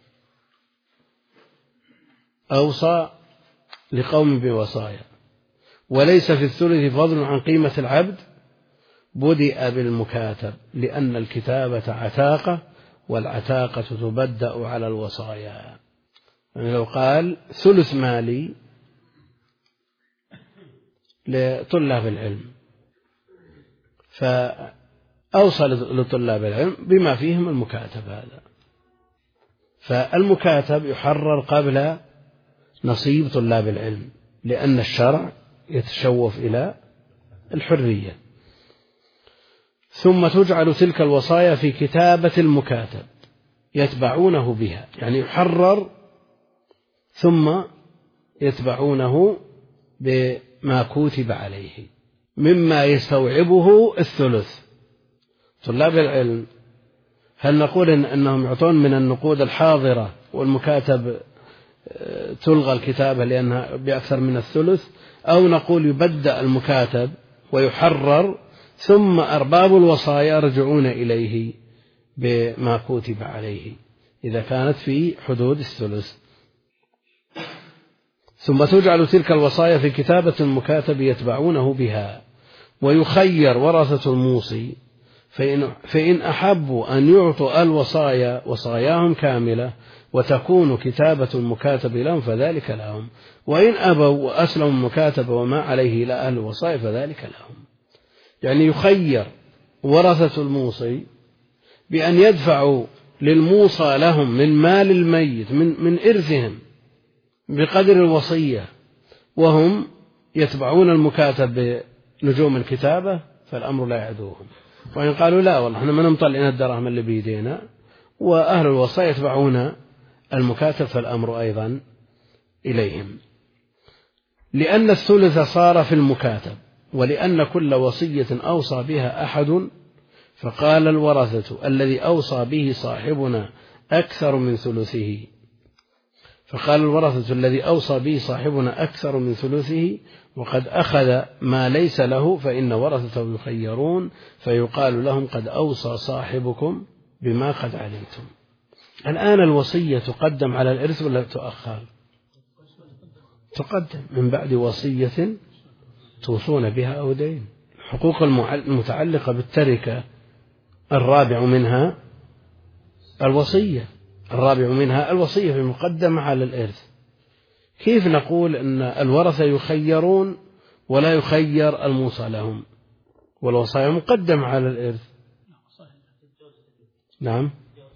أوصى لقوم بوصايا وليس في الثلث فضل عن قيمة العبد، بدأ بالمكاتب لأن الكتابة عتاقة والعتاقة تبدأ على الوصايا. يعني لو قال ثلث مالي لطلاب العلم فأوصى لطلاب العلم بما فيهم المكاتب هذا، فالمكاتب يحرر قبل نصيب طلاب العلم، لأن الشرع يتشوف إلى الحرية. ثم تجعل تلك الوصايا في كتابة المكاتب يتبعونه بها، يعني يحرر ثم يتبعونه بما كتب عليه مما يستوعبه الثلث. طلاب العلم هل نقول إن أنهم يعطون من النقود الحاضرة والمكاتب تلغى الكتابة لأنها بأكثر من الثلث، أو نقول يبدأ المكاتب ويحرر ثم أرباب الوصايا يرجعون إليه بما كتب عليه إذا كانت في حدود الثلث. ثم تجعل تلك الوصايا في كتابة المكاتب يتبعونه بها، ويخير ورثة الموصي فإن, فإن أحبوا أن يعطوا الوصايا وصاياهم كاملة وتكون كتابة المكاتب لهم فذلك لهم، وإن أبوا وأسلموا المكاتب وما عليه إلى أهل الوصايا فذلك لهم. يعني يخير ورثة الموصي بأن يدفعوا للموصى لهم من مال الميت من, من إرثهم بقدر الوصية، وهم يتبعون المكاتب بنجوم الكتابة فالأمر لا يعدوهم. وإن قالوا لا والله احنا ما نمطلعين الدراهم اللي بيدينا وأهل الوصايا يتبعون المكاتب فالأمر أيضا إليهم، لأن الثلث صار في المكاتب، ولأن كل وصية أوصى بها أحد فقال الورثة الذي أوصى به صاحبنا أكثر من ثلثه فقال الورثة الذي أوصى به صاحبنا أكثر من ثلثه وقد أخذ ما ليس له فإن ورثته يخيرون فيقال لهم قد أوصى صاحبكم بما قد علمتم. الآن الوصية تقدم على الإرث ولا تؤخر؟ تقدم من بعد وصية توصون بها أو دين. الحقوق المتعلقة بالتركة الرابع منها الوصية الرابع منها الوصية في مقدمة على الإرث. كيف نقول أن الورثة يخيرون ولا يخير الموصى لهم والوصايا مقدمة على الإرث؟ نعم،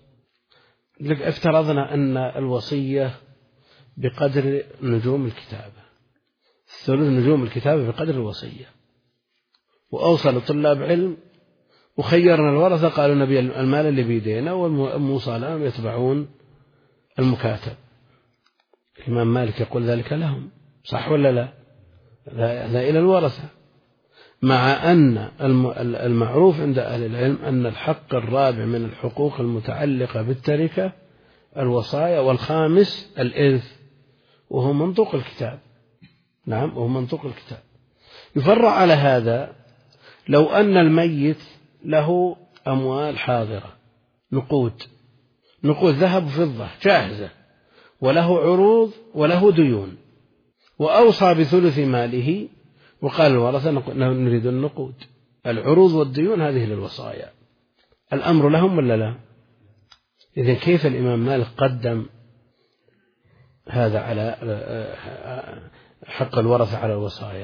افترضنا أن الوصية بقدر نجوم الكتابة، الثلث نجوم الكتابة بقدر الوصية، وأوصل طلاب علم وخيرنا الورثة قالوا نبي المال اللي بيدينا والموصى لهم يتبعون المكاتب. الإمام مالك يقول ذلك لهم، صح ولا لا؟ هذا إلى الورثة، مع أن المعروف عند أهل العلم أن الحق الرابع من الحقوق المتعلقة بالتركة الوصايا، والخامس الإرث وهو منطوق الكتاب. نعم، وهو منطوق الكتاب. يفرع على هذا لو أن الميت له أموال حاضرة، نقود نقود ذهب وفضة جاهزة، وله عروض وله ديون، وأوصى بثلث ماله وقال الورثة نريد النقود، العروض والديون هذه للوصايا، الأمر لهم ولا لا؟ إذن كيف الإمام مالك قدم هذا على حق الورثة على الوصايا؟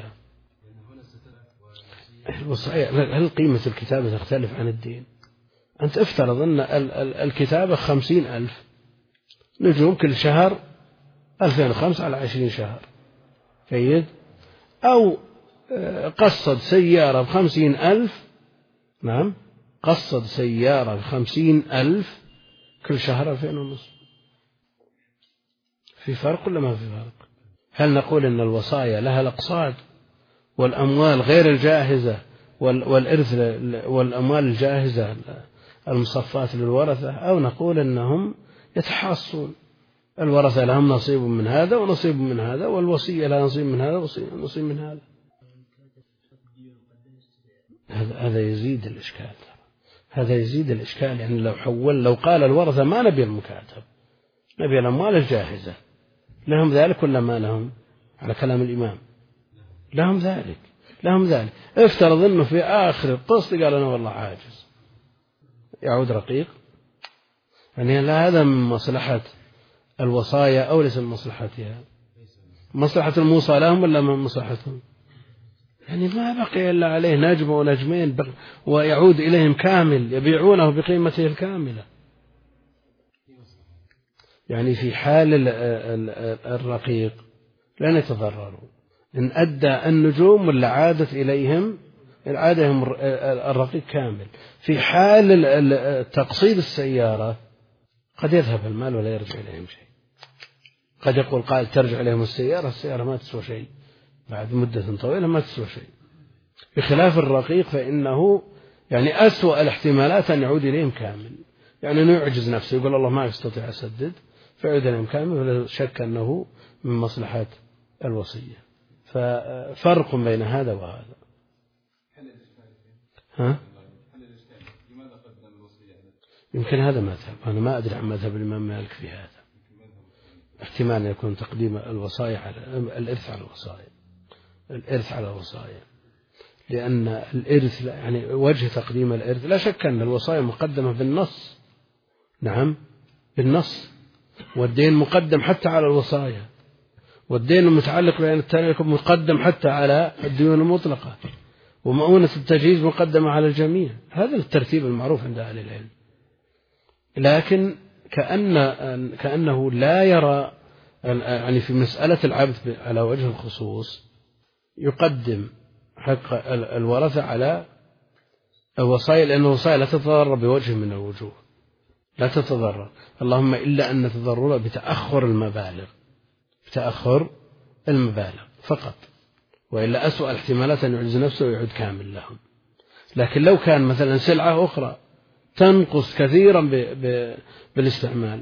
الوصايا هل قيمة الكتابة تختلف عن الدين؟ أنت افترض أن الكتابة خمسين ألف نجوم كل شهر ألفين وخمسة على عشرين شهر، جيد، أو قصد سيارة بخمسين ألف، نعم، قصد سيارة بخمسين ألف كل شهر ألفين ونصف. في فرق ولا ما في فرق؟ هل نقول أن الوصايا لها الأقساط والأموال غير الجاهزة والإرث والأموال الجاهزة المصفات للورثة، أو نقول أنهم يتحاصون، الورثة لهم نصيب من هذا ونصيب من هذا، والوصية لها نصيب من هذا ونصيب من هذا؟ هذا يزيد الإشكال، هذا يزيد الإشكال. يعني لو حول لو قال الورثة ما نبي المكاتب، نبي الأموال الجاهزة، لهم ذلك ولا ما لهم؟ على كلام الإمام لهم ذلك، لهم ذلك. افترض أنه في آخر القسط قال أنا والله عاجز، يعود رقيق، يعني لا هذا من مصلحة الوصايا أو ليس من مصلحتها؟ مصلحة الموصى لهم ولا من مصلحتهم؟ يعني ما بقي إلا عليه نجم ونجمين ويعود إليهم كامل، يبيعونه بقيمته الكاملة. يعني في حال الرقيق لن يتضرروا، إن أدى النجوم ولا عادت إليهم العادهم الرقيق كامل. في حال تقصيد السيارة قد يذهب المال ولا يرجع إليهم شيء. قد يقول قائل ترجع إليهم السيارة، السيارة ما تسوى شيء بعد مدة طويلة، ما تسوى شيء. بخلاف الرقيق فإنه يعني أسوأ الاحتمالات أن يعود إليهم كامل، يعني أنه يعجز نفسه يقول الله ما يستطيع أسدد فيعود إليهم كامل، ولا شك أنه من مصلحة الوصية. ففرق بين هذا وهذا. ها؟ يمكن هذا مذهب، أنا ما أدري عن مذهب الإمام مالك في هذا. احتمال يكون تقديم الوصايا على الإرث على الوصايا، الإرث على الوصايا، لأن الإرث يعني وجه تقديم الإرث لا شك أن الوصايا مقدمة بالنص، نعم بالنص، والدين مقدم حتى على الوصايا، والدين المتعلق بين التاريخ مقدم حتى على الديون المطلقة، ومؤونة التجهيز مقدمة على الجميع. هذا الترتيب المعروف عند أهل العلم. لكن كأن كأنه لا يرى يعني في مسألة العبد على وجه الخصوص يقدم حق الورثة على الوصايا، لأن الوصايا لا تتضرر بوجه من الوجوه، لا تتضرر، اللهم إلا أن تتضرر بتأخر المبالغ، بتأخر المبالغ فقط، وإلا أسوأ الاحتمالات أن يعجز نفسه ويعود كامل لهم. لكن لو كان مثلا سلعة أخرى تنقص كثيرا ب ب بالاستعمال،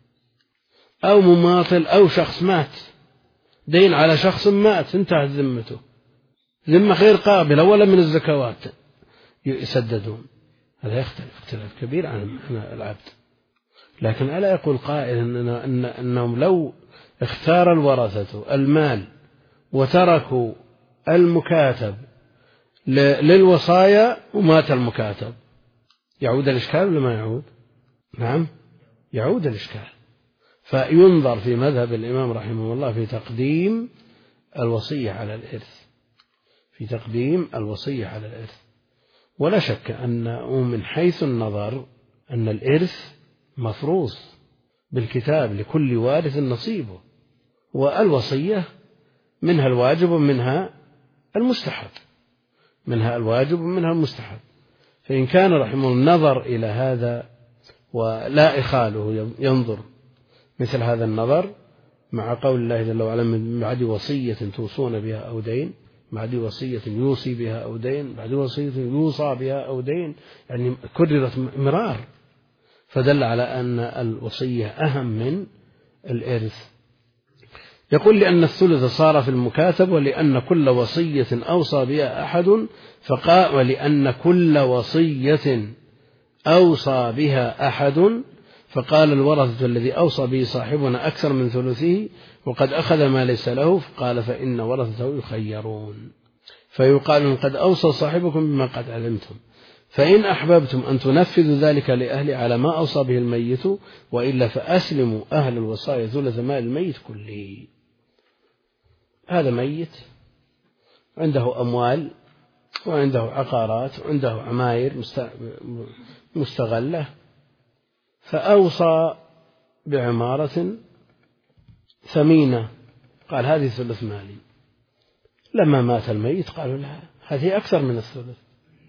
أو مماطل، أو شخص مات، دين على شخص مات انتهت ذمته، ذمة غير قابلة ولا من الزكوات يسددون، هذا يختلف اختلاف كبير عن العبد. لكن ألا يقول قائل إننا إن أنهم لو اختار الورثة المال وتركوا المكاتب للوصايا ومات المكاتب، يعود الإشكال ولا ما يعود؟ نعم يعود الإشكال. فينظر في مذهب الإمام رحمه الله في تقديم الوصية على الإرث، في تقديم الوصية على الإرث. ولا شك أنه من حيث النظر أن الإرث مفروض بالكتاب لكل وارث نصيبه، والوصية منها الواجب ومنها المستحب، منها الواجب ومنها المستحب. فإن كان رحمه النظر إلى هذا ولا إخاله ينظر مثل هذا النظر مع قول الله جل وعلا من بعد وصية توصون بها أو دين، بعد وصية يوصي بها أو دين، بعد وصية يوصى بها أو دين، يعني كررت مرار، فدل على أن الوصية أهم من الإرث. يقول لأن الثلث صار في المكاتب، ولأن كل وصية أوصى بها أحد فقال ولأن كل وصية أوصى بها أحد فقال الورثة الذي أوصى به صاحبنا أكثر من ثلثه وقد أخذ ما ليس له، فقال فإن ورثته يخيرون، فيقال قد أوصى صاحبكم بما قد علمتم، فإن أحببتم أن تنفذوا ذلك لأهل على ما أوصى به الميت، وإلا فأسلموا أهل الوصايا ثلث مال الميت كله. هذا ميت عنده أموال وعنده عقارات وعنده عماير مستغلة، فأوصى بعمارة ثمينة، قال هذه ثلث مالي. لما مات الميت قالوا لها هذه أكثر من الثلث،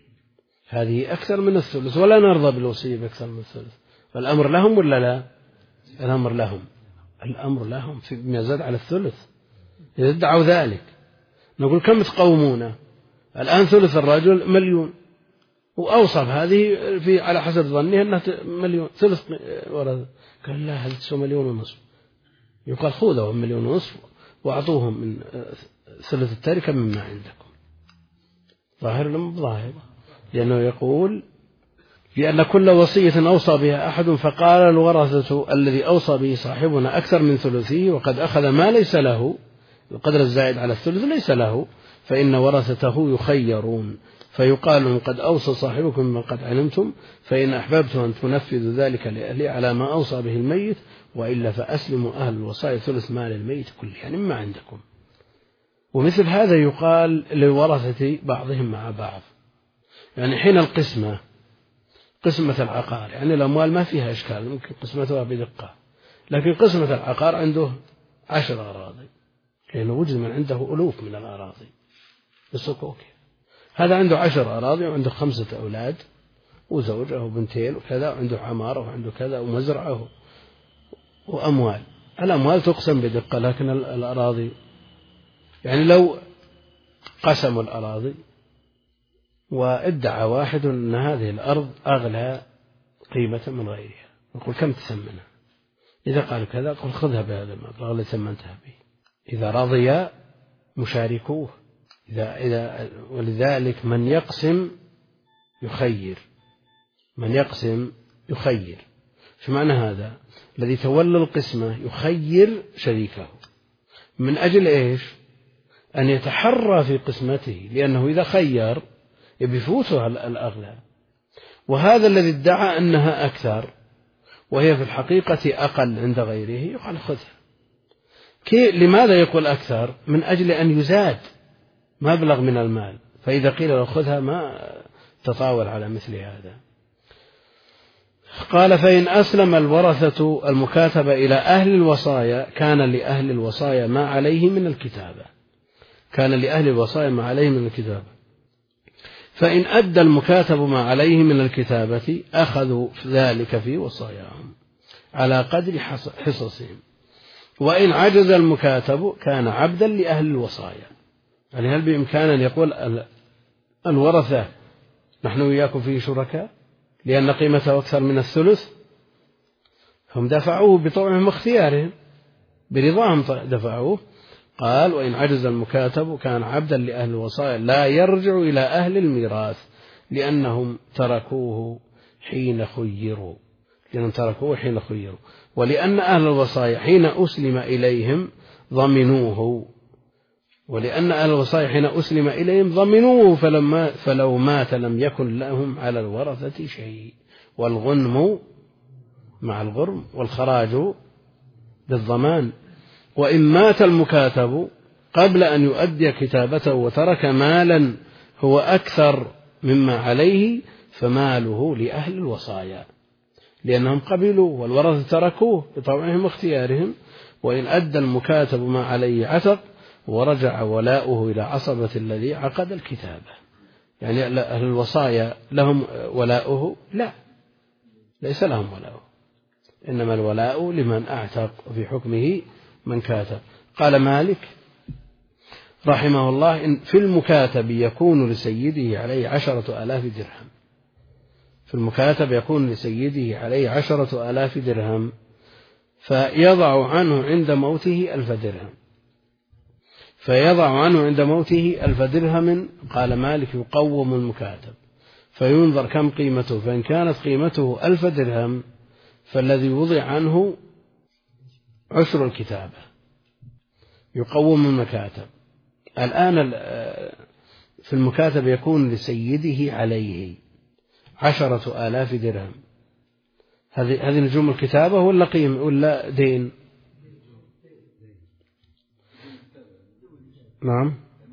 هذه أكثر من الثلث، ولا نرضى بالوصية بأكثر من الثلث. فالأمر لهم ولا لا؟ الأمر لهم، الأمر لهم فيما زاد على الثلث. إذا ادعوا ذلك نقول كم تقومونه؟ الآن ثلث الرجل مليون، وأوصف هذه في على حسب ظنه أنها مليون، ثلث ورثة، قال لا هل تسوى مليون ونصف. يقال خذوا مليون ونصف وأعطوهم من ثلث التركة مما عندكم. ظاهر لم ظاهر، لأنه يقول لأن كل وصية أوصى بها أحد فقال الورثة الذي أوصى به صاحبنا أكثر من ثلثه وقد أخذ ما ليس له، القدر الزائد على الثلث ليس له، فإن ورثته يخيرون، فيقال قد أوصى صاحبكم مما قد علمتم، فإن أحببتم أن تنفذوا ذلك لأهله على ما أوصى به الميت، وإلا فأسلموا أهل الوصايا ثلث مال الميت كله، يعني ما عندكم. ومثل هذا يقال لورثة بعضهم مع بعض، يعني حين القسمة، قسمة العقار، يعني الأموال ما فيها إشكال ممكن قسمتها بدقة، لكن قسمة العقار عنده عشر أراضي لأنه وجد من عنده ألوف من الأراضي بالصكوك. هذا عنده عشر أراضي وعنده خمسة أولاد وزوجه وبنتين وكذا، وعنده عمارة وعنده كذا ومزرعة وأموال. الأموال تقسم بدقة، لكن الأراضي يعني لو قسموا الأراضي وادعى واحد أن هذه الأرض أغلى قيمة من غيرها، نقول كم تثمنها؟ إذا قال كذا قل خذها بهذا المبلغ الذي ثمنتها به. إذا رضي مشاركوه. إذا إذا ولذلك من يقسم يخير، من يقسم يخير. شو معنى هذا؟ الذي تولى القسمة يخير شريكه من أجل إيش؟ أن يتحرى في قسمته، لأنه إذا خير يبفوتها الأغلى. وهذا الذي ادعى أنها أكثر وهي في الحقيقة أقل عند غيره يقال خذها. كي لماذا يقول أكثر؟ من أجل أن يزاد مبلغ من المال، فإذا قيل له خذها ما تطاول على مثل هذا. قال فإن أسلم الورثة المكاتبة إلى أهل الوصايا كان لأهل الوصايا ما عليه من الكتابة، كان لأهل الوصايا ما عليه من الكتابة. فإن أدى المكاتب ما عليه من الكتابة أخذوا ذلك في وصاياهم على قدر حصصهم. وإن عجز المكاتب كان عبدا لأهل الوصايا. يعني هل بإمكان أن يقول الورثة نحن وياكم فيه شركاء لأن قيمته أكثر من الثلث؟ هم دفعوه بطوعهم واختيارهم، برضاهم دفعوه. قال وإن عجز المكاتب كان عبدا لأهل الوصايا لا يرجع إلى أهل الميراث لأنهم تركوه حين خيروا، لأنهم تركوه حين خيروا، ولأن أهل الوصايا حين أسلم إليهم ضمنوه، ولأن أهل الوصايا حين أسلم إليهم ضمنوه فلما فلو مات لم يكن لهم على الورثة شيء، والغنم مع الغرم والخراج بالضمان. وإن مات المكاتب قبل أن يؤدي كتابته وترك مالا هو أكثر مما عليه فماله لأهل الوصايا لأنهم قبلوا والورثة تركوه بطوعهم واختيارهم. وإن أدى المكاتب ما عليه عتق ورجع ولاؤه إلى عصبة الذي عقد الكتابة. يعني أهل الوصايا لهم ولاؤه؟ لا، ليس لهم ولاؤه، إنما الولاء لمن أعتق وفي حكمه من كاتب. قال مالك رحمه الله إن في المكاتب يكون لسيده عليه عشرة آلاف درهم، في المكاتب يكون لسيده عليه عشرة آلاف درهم فيضع عنه عند موته ألف درهم، فيضع عنه عند موته ألف درهم. قال مالك يقوم المكاتب فينظر كم قيمته، فإن كانت قيمته ألف درهم فالذي وضع عنه عشر الكتابة يقوم المكاتب. الآن في المكاتب يكون لسيده عليه عشرة آلاف درهم، هذه هذه نجوم الكتابة ولا قيمة ولا دين؟ نعم،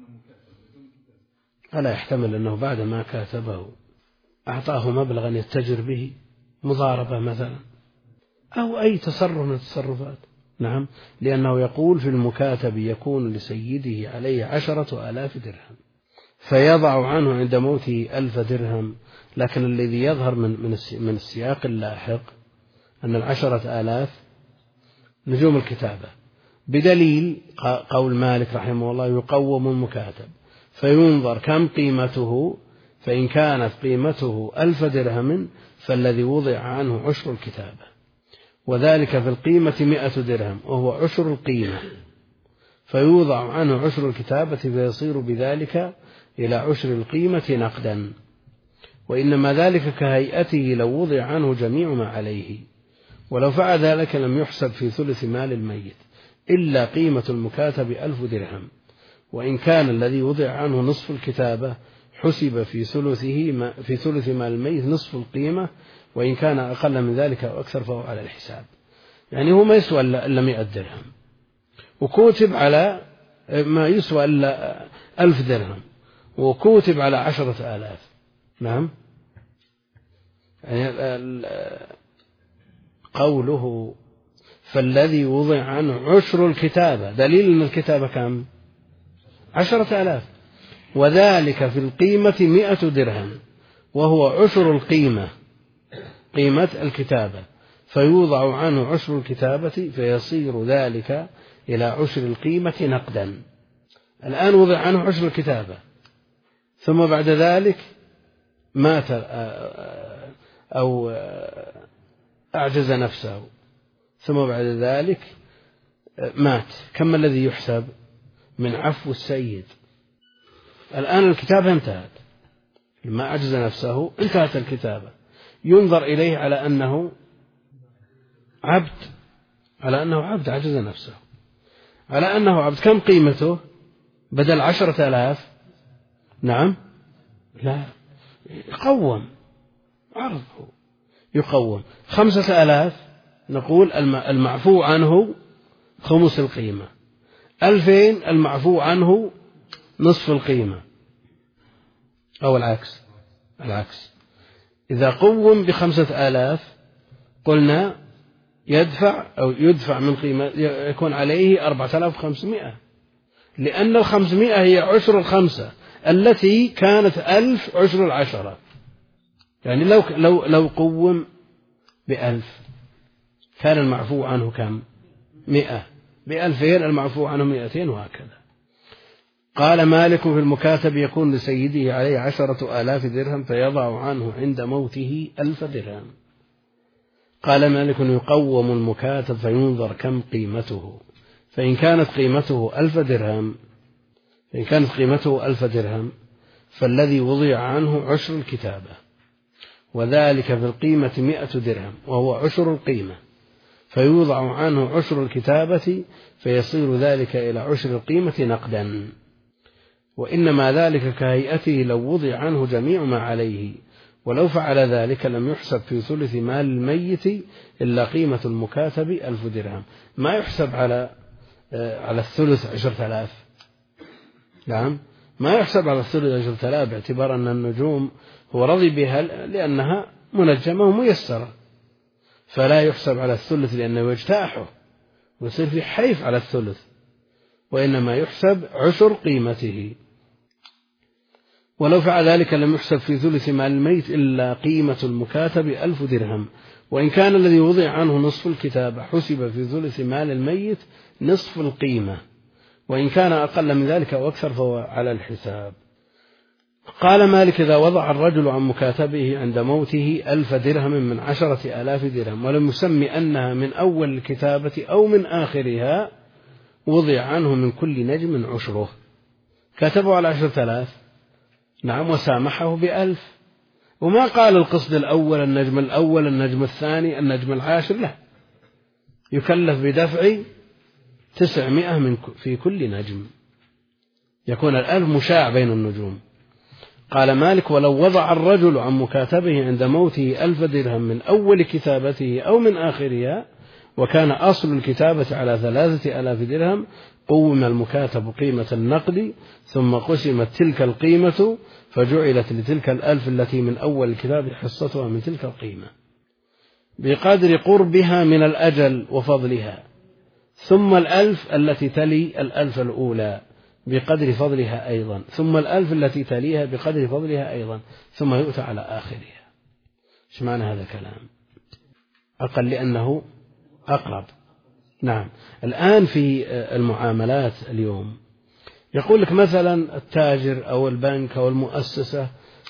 ألا يحتمل أنه بعد ما كاتبه أعطاه مبلغا يتجر به، مضاربة مثلا أو أي تصرف من التصرفات. نعم، لأنه يقول في المكاتب يكون لسيده عليه عشرة آلاف درهم فيضع عنه عند موته ألف درهم. لكن الذي يظهر من من السياق اللاحق أن العشرة آلاف نجوم الكتابة، بدليل قول مالك رحمه الله يقوم المكاتب فينظر كم قيمته، فإن كانت قيمته ألف درهم فالذي وضع عنه عشر الكتابة، وذلك في القيمة مئة درهم وهو عشر القيمة، فيوضع عنه عشر الكتابة فيصير بذلك إلى عشر القيمة نقدا. وإنما ذلك كهيئته لو وضع عنه جميع ما عليه، ولو فعل ذلك لم يحسب في ثلث مال الميت إلا قيمة المكاتب ألف درهم. وإن كان الذي وضع عنه نصف الكتابة حسب في ثلثه في ثلث مال الميت نصف القيمة، وإن كان أقل من ذلك أو أكثر فهو على الحساب. يعني هو ما يسوى إلا مئة درهم وكوتب على ما يسوى إلا ألف درهم وكوتب على عشرة آلاف. نعم، يعني قوله فالذي وضع عنه عشر الكتابة، دليل أن الكتابة كم؟ عشرة آلاف، وذلك في القيمة مئة درهم، وهو عشر القيمة، قيمة الكتابة، فيوضع عنه عشر الكتابة فيصير ذلك إلى عشر القيمة نقدا. الآن وضع عنه عشر الكتابة، ثم بعد ذلك مات أو أعجز نفسه، ثم بعد ذلك مات، كم الذي يحسب من عفو السيد؟ الآن الكتابة انتهت، لما أعجز نفسه انتهت الكتابة، ينظر إليه على أنه عبد، على أنه عبد عجز نفسه، على أنه عبد. كم قيمته بدل عشرة آلاف؟ نعم، لا، يقوم عرضه، يقوم خمسة آلاف، نقول المعفو عنه خمس القيمة، ألفين المعفو عنه نصف القيمة، أو العكس، العكس. إذا قوم بخمسة آلاف قلنا يدفع أو يدفع من قيمة، يكون عليه أربعة آلاف وخمسمائة، لأن الخمسمائة هي عشر الخمسة التي كانت ألف عشر العشرة. يعني لو لو لو قوم بألف كان المعفو عنه كم؟ مئة، بألفين المعفو عنه مئتين، وهكذا. قال مالك في المكاتب يكون لسيده عليه عشرة آلاف درهم فيضع عنه عند موته ألف درهم. قال مالك يقوم المكاتب فينظر كم قيمته، فإن كانت قيمته ألف درهم فإن كانت قيمته ألف درهم فالذي وضع عنه عشر الكتابة، وذلك في القيمة مئة درهم، وهو عشر القيمة، فيوضع عنه عشر الكتابة فيصير ذلك إلى عشر القيمة نقدا. وإنما ذلك كهيئته لو وضع عنه جميع ما عليه، ولو فعل ذلك لم يحسب في ثلث مال الميت إلا قيمة المكاتب ألف درهم. ما يحسب على على الثلث عشرة آلاف، نعم، ما يحسب على الثلث عشرة آلاف، باعتبار أن النجوم هو رضي بها لأنها منجمة وميسرة، فلا يحسب على الثلث لأنه يجتاحه ويصير في حيف على الثلث، وإنما يحسب عشر قيمته. ولو فعل ذلك لم يحسب في ثلث مال الميت إلا قيمة المكاتب ألف درهم، وإن كان الذي وضع عنه نصف الكتاب حسب في ثلث مال الميت نصف القيمة، وإن كان أقل من ذلك أو أكثر فهو على الحساب. قال مالك إذا وضع الرجل عن مكاتبه عند موته ألف درهم من عشرة آلاف درهم ولم يسمي أنها من أول الكتابة أو من آخرها وضع عنه من كل نجم عشره. كتبه على عشرة آلاف، نعم، وسامحه بألف، وما قال القصد الأول، النجم الأول، النجم الثاني، النجم العاشر، لا، يكلف بدفع تسعمائة من في كل نجم، يكون الألف مشاع بين النجوم. قال مالك ولو وضع الرجل عن مكاتبه عند موته ألف درهم من أول كتابته أو من آخرها، وكان أصل الكتابة على ثلاثة آلاف درهم، قوم المكاتب قيمة النقد ثم قسمت تلك القيمة فجعلت لتلك الألف التي من أول الكتاب حصتها من تلك القيمة بقدر قربها من الأجل وفضلها، ثم الألف التي تلي الألف الأولى بقدر فضلها أيضا، ثم الألف التي تليها بقدر فضلها أيضا، ثم يؤتى على آخرها. ايش معنى هذا الكلام؟ أقل لأنه أقرب. نعم. الآن في المعاملات اليوم يقول لك مثلا التاجر أو البنك أو المؤسسة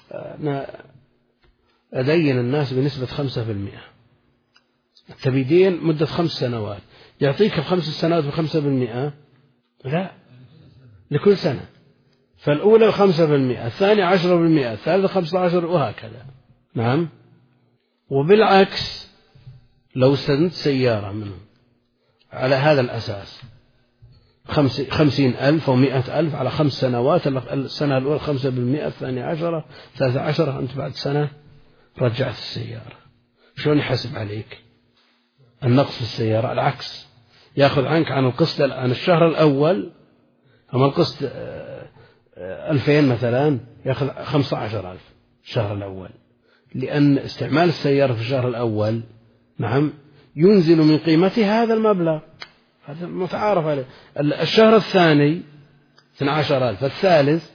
أدين الناس بنسبة خمسة في المئة، تبيدين مدة خمس سنوات، يعطيك بخمس سنوات بخمسة بالمئة؟ لا، لكل سنة. فالأولى خمسة بالمئة، الثانية عشرة بالمئة، الثالثة خمسة عشر، وهكذا. نعم. وبالعكس لو استدنت سيارة منهم على هذا الأساس خمسين ألف أو مئة ألف على خمس سنوات، السنة الأولى خمسة بالمئة، الثانية عشرة، ثلاثة عشرة، أنت بعد سنة رجعت السيارة، شلون يحسب عليك النقص في السيارة؟ العكس، يأخذ عنك عن القسط عن الشهر الأول، أما القسط ألفين مثلا يأخذ خمسة عشر ألف الشهر الأول، لأن استعمال السيارة في الشهر الأول، نعم، ينزل من قيمته هذا المبلغ، هذا متعارف عليه. الشهر الثاني اثني عشر ألف، الثالث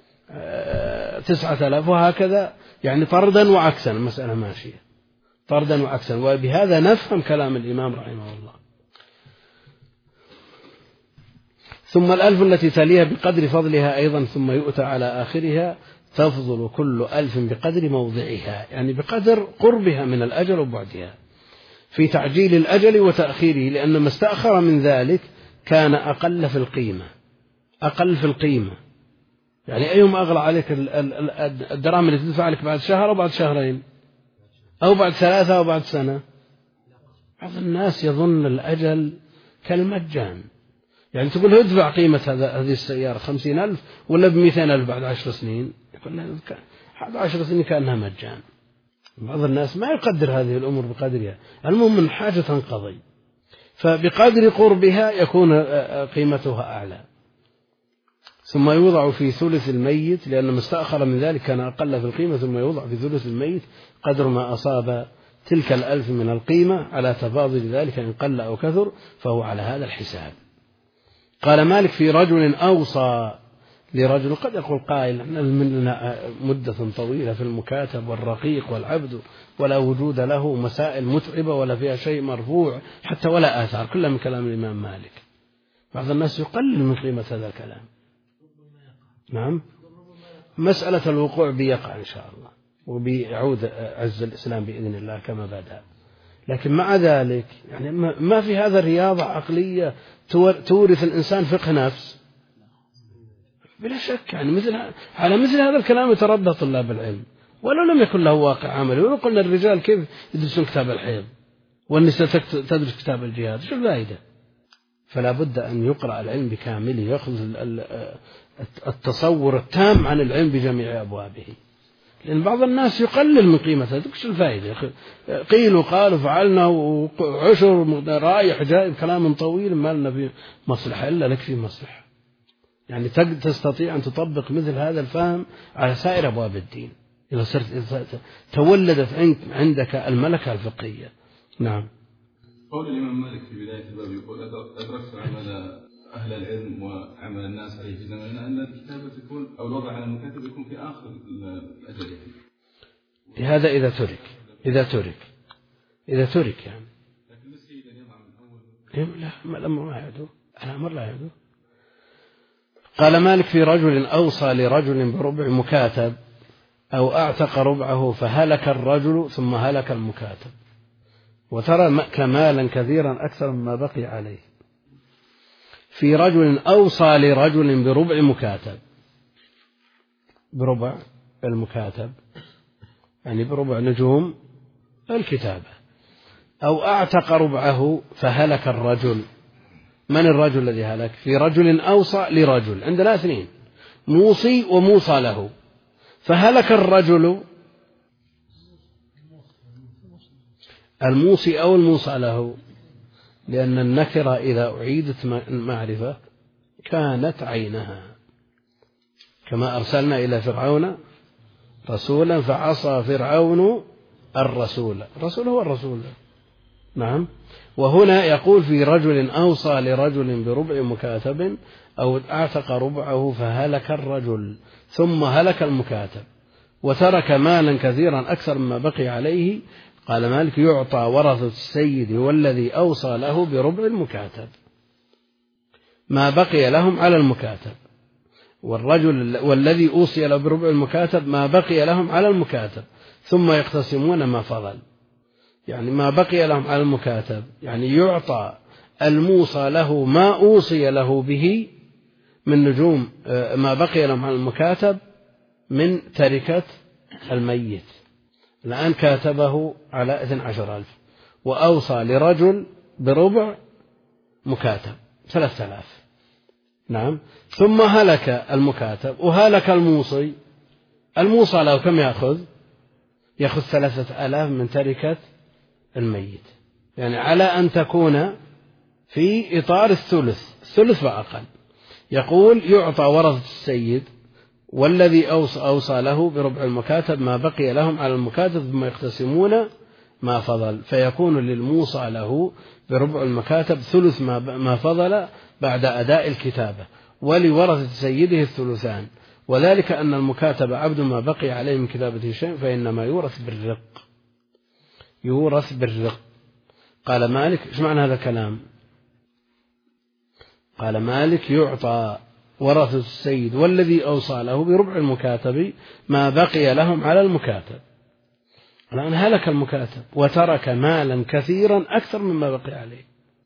تسعة آلاف، وهكذا، يعني طردا وعكسا، المسألة ماشية طردا وعكسا. وبهذا نفهم كلام الإمام رحمه الله. ثم الألف التي تليها بقدر فضلها أيضا، ثم يؤتى على آخرها، تفضل كل ألف بقدر موضعها، يعني بقدر قربها من الأجل وبعدها، في تعجيل الأجل وتأخيره، لأن ما استأخر من ذلك كان أقل في القيمة، أقل في القيمة. يعني أيهما أغلى عليك، الدراهم اللي تدفع لك بعد شهر أو بعد شهرين أو بعد ثلاثة أو بعد سنة؟ بعض الناس يظن الأجل كالمجان، يعني تقول له ادفع قيمة هذه السيارة خمسين ألف ولا بمئتين ألف بعد عشر سنين، يقول له بعد عشر سنين كأنها مجان. بعض الناس ما يقدر هذه الأمور بقدرها، المهم من حاجة تنقضي، فبقدر قربها يكون قيمتها أعلى. ثم يوضع في ثلث الميت، لأن ما استأخر من ذلك كان أقل في القيمة، ثم يوضع في ثلث الميت قدر ما أصاب تلك الألف من القيمة، على تفاضل ذلك إن قل أو كثر، فهو على هذا الحساب. قال مالك في رجل أوصى لرجل. قد يقول قائل مننا مدة طويلة في المكاتب والرقيق والعبد ولا وجود له، مسائل متعبة ولا فيها شيء مرفوع حتى ولا آثار، كلها من كلام الإمام مالك. بعض الناس يقلل من قيمة هذا الكلام. نعم، مسألة الوقوع بيقع إن شاء الله، وبيعود عز الإسلام بإذن الله كما بدأ، لكن مع ذلك يعني ما في هذا رياضة عقلية تورث الإنسان فقه نفس بلا شك. يعني مثل على مثل هذا الكلام يتردد طلاب العلم، ولو لم يكن له واقع عملي. ولو قلنا الرجال كيف يدرسون كتاب الحيض والنساء تدرس كتاب الجهاد، شو الفائدة؟ فلا بد أن يقرأ العلم بكامله، يأخذ التصور التام عن العلم بجميع أبوابه، لأن بعض الناس يقلل من قيمته. شو الفائدة؟ قيل وقال وفعلنا وعشر رايح جاي كلام طويل، ما لنا في مصلحة إلا لك في مصلحة. يعني تستطيع أن تطبق مثل هذا الفهم على سائر أبواب الدين إذا صرت تولدت عندك الملكة الفقهية. نعم. قول الإمام مالك في بداية الباب يقول أدركت عمل أهل العلم وعمل الناس عليه في زماننا أن الكتابة تكون أو الوضع على المكاتب يكون في آخر الأجل. هذا إذا ترك إذا ترك إذا ترك يعني. لكن السيد يضع من أول. لا، الأمر ما يعدو، الأمر لا يعدو. قال مالك في رجل أوصى لرجل بربع مكاتب أو أعتق ربعه فهلك الرجل ثم هلك المكاتب، وترى كمالا كثيرا أكثر مما بقي عليه. في رجل أوصى لرجل بربع مكاتب، بربع المكاتب يعني بربع نجوم الكتابة، أو أعتق ربعه فهلك الرجل. من الرجل الذي هلك؟ في رجل أوصى لرجل، عندنا اثنين، موصي وموصى له، فهلك الرجل الموصي أو الموصى له، لأن النكرة إذا أعيدت معرفة كانت عينها، كما أرسلنا إلى فرعون رسولا فعصى فرعون الرسول، الرسول هو الرسول. نعم. وهنا يقول في رجل أوصى لرجل بربع مكاتب أو أعتق ربعه فهلك الرجل ثم هلك المكاتب وترك مالا كثيرا أكثر مما بقي عليه. قال مالك يعطى ورثة السيد والذي أوصى له بربع المكاتب ما بقي لهم على المكاتب، والرجل والذي أوصي له بربع المكاتب ما بقي لهم على المكاتب، ثم يقتسمون ما فضل. يعني ما بقي لهم على المكاتب يعني يعطى الموصى له ما أوصي له به من نجوم ما بقي لهم على المكاتب من تركة الميت. الآن كاتبه على اثني عشر ألف وأوصى لرجل بربع مكاتب ثلاثة آلاف. نعم. ثم هلك المكاتب وهلك الموصي، الموصى له كم يأخذ؟ يأخذ ثلاثة آلاف من تركة الميت، يعني على أن تكون في إطار الثلث، الثلث فأقل. يقول يعطى ورثة السيد والذي أوصى, أوصى له بربع المكاتب ما بقي لهم على المكاتب ثم يقتسمون ما فضل، فيكون للموصى له بربع المكاتب ثلث ما فضل بعد أداء الكتابة، ولورثة سيده الثلثان، وذلك أن المكاتب عبد ما بقي عليه من كتابته شيء فإنما يورث بالرق، يورث بالرق. قال مالك: إيش معنى هذا الكلام؟ قال مالك: يعطى ورثة السيد والذي أوصى له بربع المكاتب ما بقي لهم على المكاتب. الآن هلك المكاتب وترك مالا كثيرا أكثر مما بقي عليه.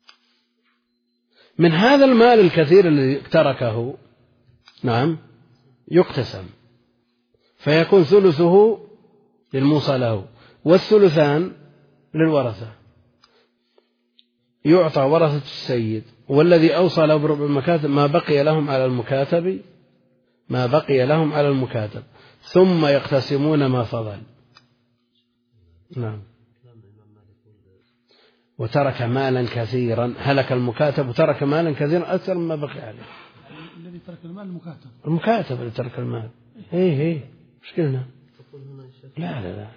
من هذا المال الكثير الذي تركه نعم يقتسم، فيكون ثلثه للموصى له والثلثان للورثة. يعطى ورثة السيد والذي أوصى له بربع المكاتب ما بقي لهم على المكاتب ما بقي لهم على المكاتب ثم يقتسمون ما فضل. نعم. وترك مالا كثيرا، هلك المكاتب وترك مالا كثيرا أكثر مما بقي عليه. الذي ترك المال المكاتب المكاتب اللي ترك المال. إيه إيه مشكلنا. لا لا لا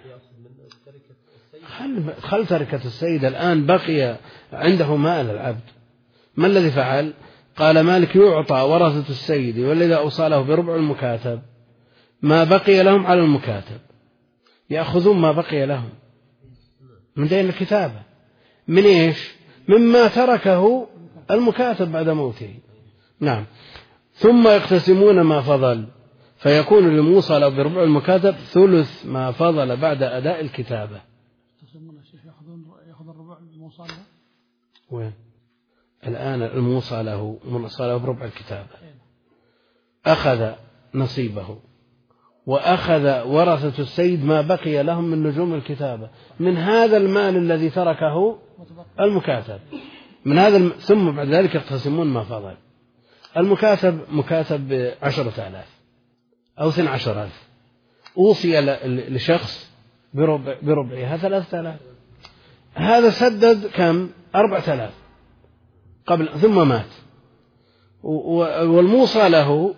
خل خل تركة السيد. الآن بقي عنده مال العبد، ما الذي فعل؟ قال مالك: يعطى ورثة السيد والذي أوصى له بربع المكاتب ما بقي لهم على المكاتب، يأخذون ما بقي لهم من دين الكتابة. من إيش؟ مما تركه المكاتب بعد موته. نعم. ثم يقتسمون ما فضل، فيكون للموصى له بربع المكاتب ثلث ما فضل بعد أداء الكتابة. يقتسمون الشيخ يأخذون يأخذ الربع الموصى له. وين؟ الآن الموصى له موصى له بربع الكتابة، أخذ نصيبه، وأخذ ورثة السيد ما بقي لهم من نجوم الكتابة من هذا المال الذي تركه المكاتب، من هذا الم... ثم بعد ذلك يقتسمون ما فضل. المكاتب مكاتب بعشرة آلاف أو اثنى عشر ألف، أوصي ل... لشخص بربع... بربعها ثلاثة آلاف، هذا سدد كم؟ أربعة آلاف قبل ثم مات، و... والموصى له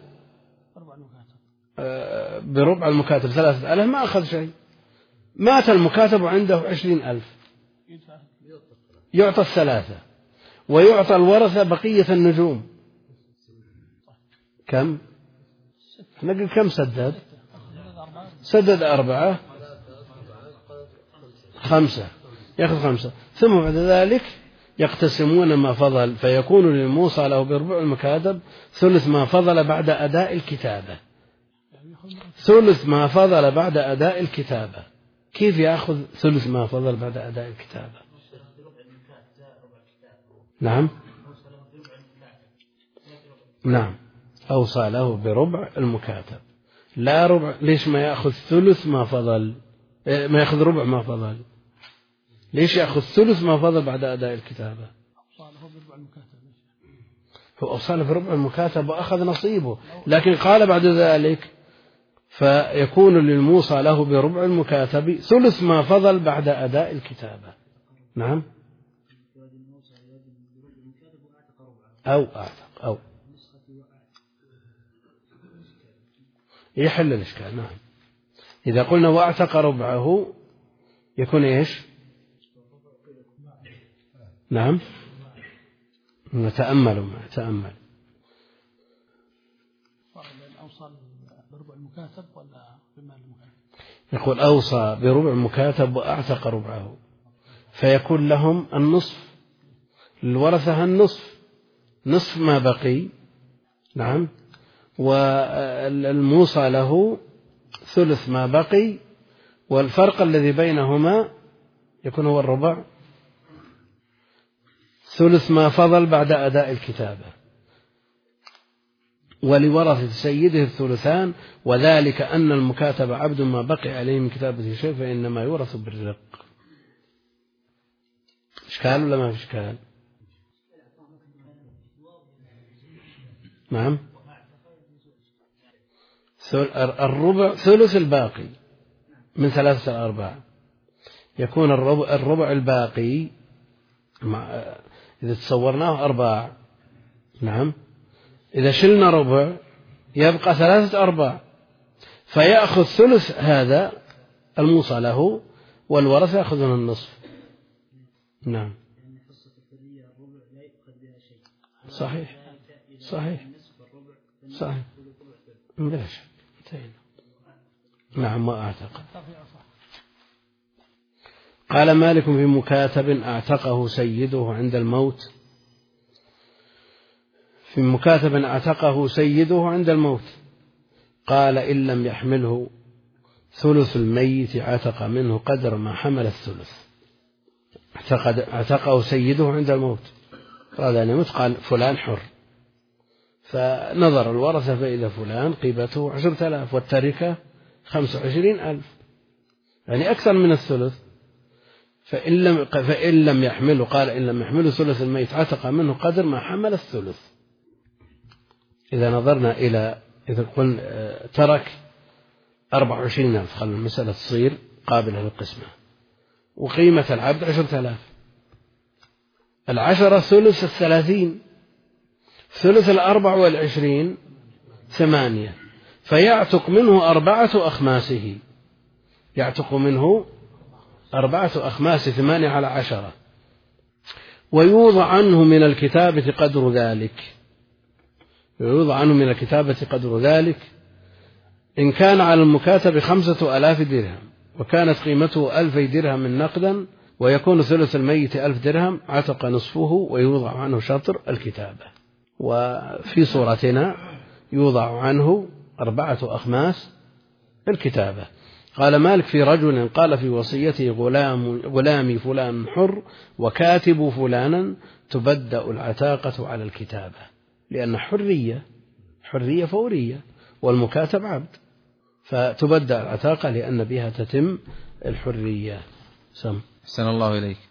بربع المكاتب ثلاثة آلاف ما أخذ شيء. مات المكاتب وعنده عشرين ألف، يعطى الثلاثة ويعطى الورثة بقية النجوم. كم؟ نقول كم سدد؟ سدد أربعة، خمسة، يأخذ خمسة. ثم بعد ذلك يقتسمون ما فضل، فيكون للموصى له بربع المكاتب ثلث ما فضل بعد أداء الكتابة. ثلث ما فضل بعد أداء الكتابة. كيف يأخذ ثلث ما فضل بعد أداء الكتابة؟ نعم نعم أوصى له بربع المكاتب، لا ربع. ليش ما يأخذ ثلث ما فضل؟ ما يأخذ ربع ما فضل؟ ليش يأخذ ثلث ما فضل بعد أداء الكتابة؟ هو أوصى له بربع المكاتب وأخذ نصيبه، لكن قال بعد ذلك: فيكون للموصى له بربع المكاتب ثلث ما فضل بعد أداء الكتابة. نعم. أو أعتق أو يحل الإشكال. نعم. إذا قلنا وأعتق ربعه يكون إيش؟ نعم. نتأمل ما تأمل. يقول: أوصى بربع المكاتب وأعتق ربعه، فيكون لهم النصف، الورثة النصف، نصف ما بقي. نعم. والموصى له ثلث ما بقي، والفرق الذي بينهما يكون هو الربع، ثلث ما فضل بعد أداء الكتابة. ولورثة سيده الثلثان، وذلك أن المكاتب عبد ما بقي عليه من كتابة شيء فإنما يورث بالرق. إشكال ولا ما في إشكال؟ نعم. الربع ثلث الباقي من ثلاثة الأرباع، يكون الربع, الربع الباقي مع إذا تصورناه أرباع. نعم. إذا شلنا ربع يبقى ثلاثة أرباع، فيأخذ ثلث هذا الموصى له والورثة يأخذون النصف. نعم صحيح صحيح صحيح بلا شك. نعم ما أعتقد. قال مالك في مكاتب أعتقه سيده عند الموت في مكاتب أعتقه سيده عند الموت قال إن لم يحمله ثلث الميت عتق منه قدر ما حمل الثلث. اعتقه سيده عند الموت، قال أن يموت قال فلان حر، فنظر الورثة فإذا فلان قيمته عشرة آلاف والتركة خمسة وعشرين ألف، يعني أكثر من الثلث. فإن لم, فإن لم يحمله قال إن لم يحمله ثلث الميت عتق منه قدر ما حمل الثلث. إذا نظرنا إلى إذا قلنا ترك أربعة وعشرين ألف، خلوا المسألة تصير قابلة للقسمة، وقيمة العبد عشرة آلاف، العشرة ثلث الثلاثين، ثلث الأربع والعشرين ثمانية، فيعتق منه أربعة أخماسه، يعتق منه أربعة أخماس ثمانية على عشرة، ويوضع عنه من الكتابة قدر ذلك، يوضع عنه من الكتابة قدر ذلك إن كان على المكاتب خمسة ألاف درهم وكانت قيمته ألفي درهم نقدا ويكون ثلث الميت ألف درهم عتق نصفه ويوضع عنه شطر الكتابة. وفي صورتنا يوضع عنه أربعة أخماس الكتابة. قال مالك في رجل قال في وصيته غلام غلامي فلان حر وكاتب فلانا تبدأ العتاقة على الكتابة، لأن حرية حرية فورية والمكاتب عبد، فتبدأ العتاقة لأن بها تتم الحرية. سم. أحسن الله إليك.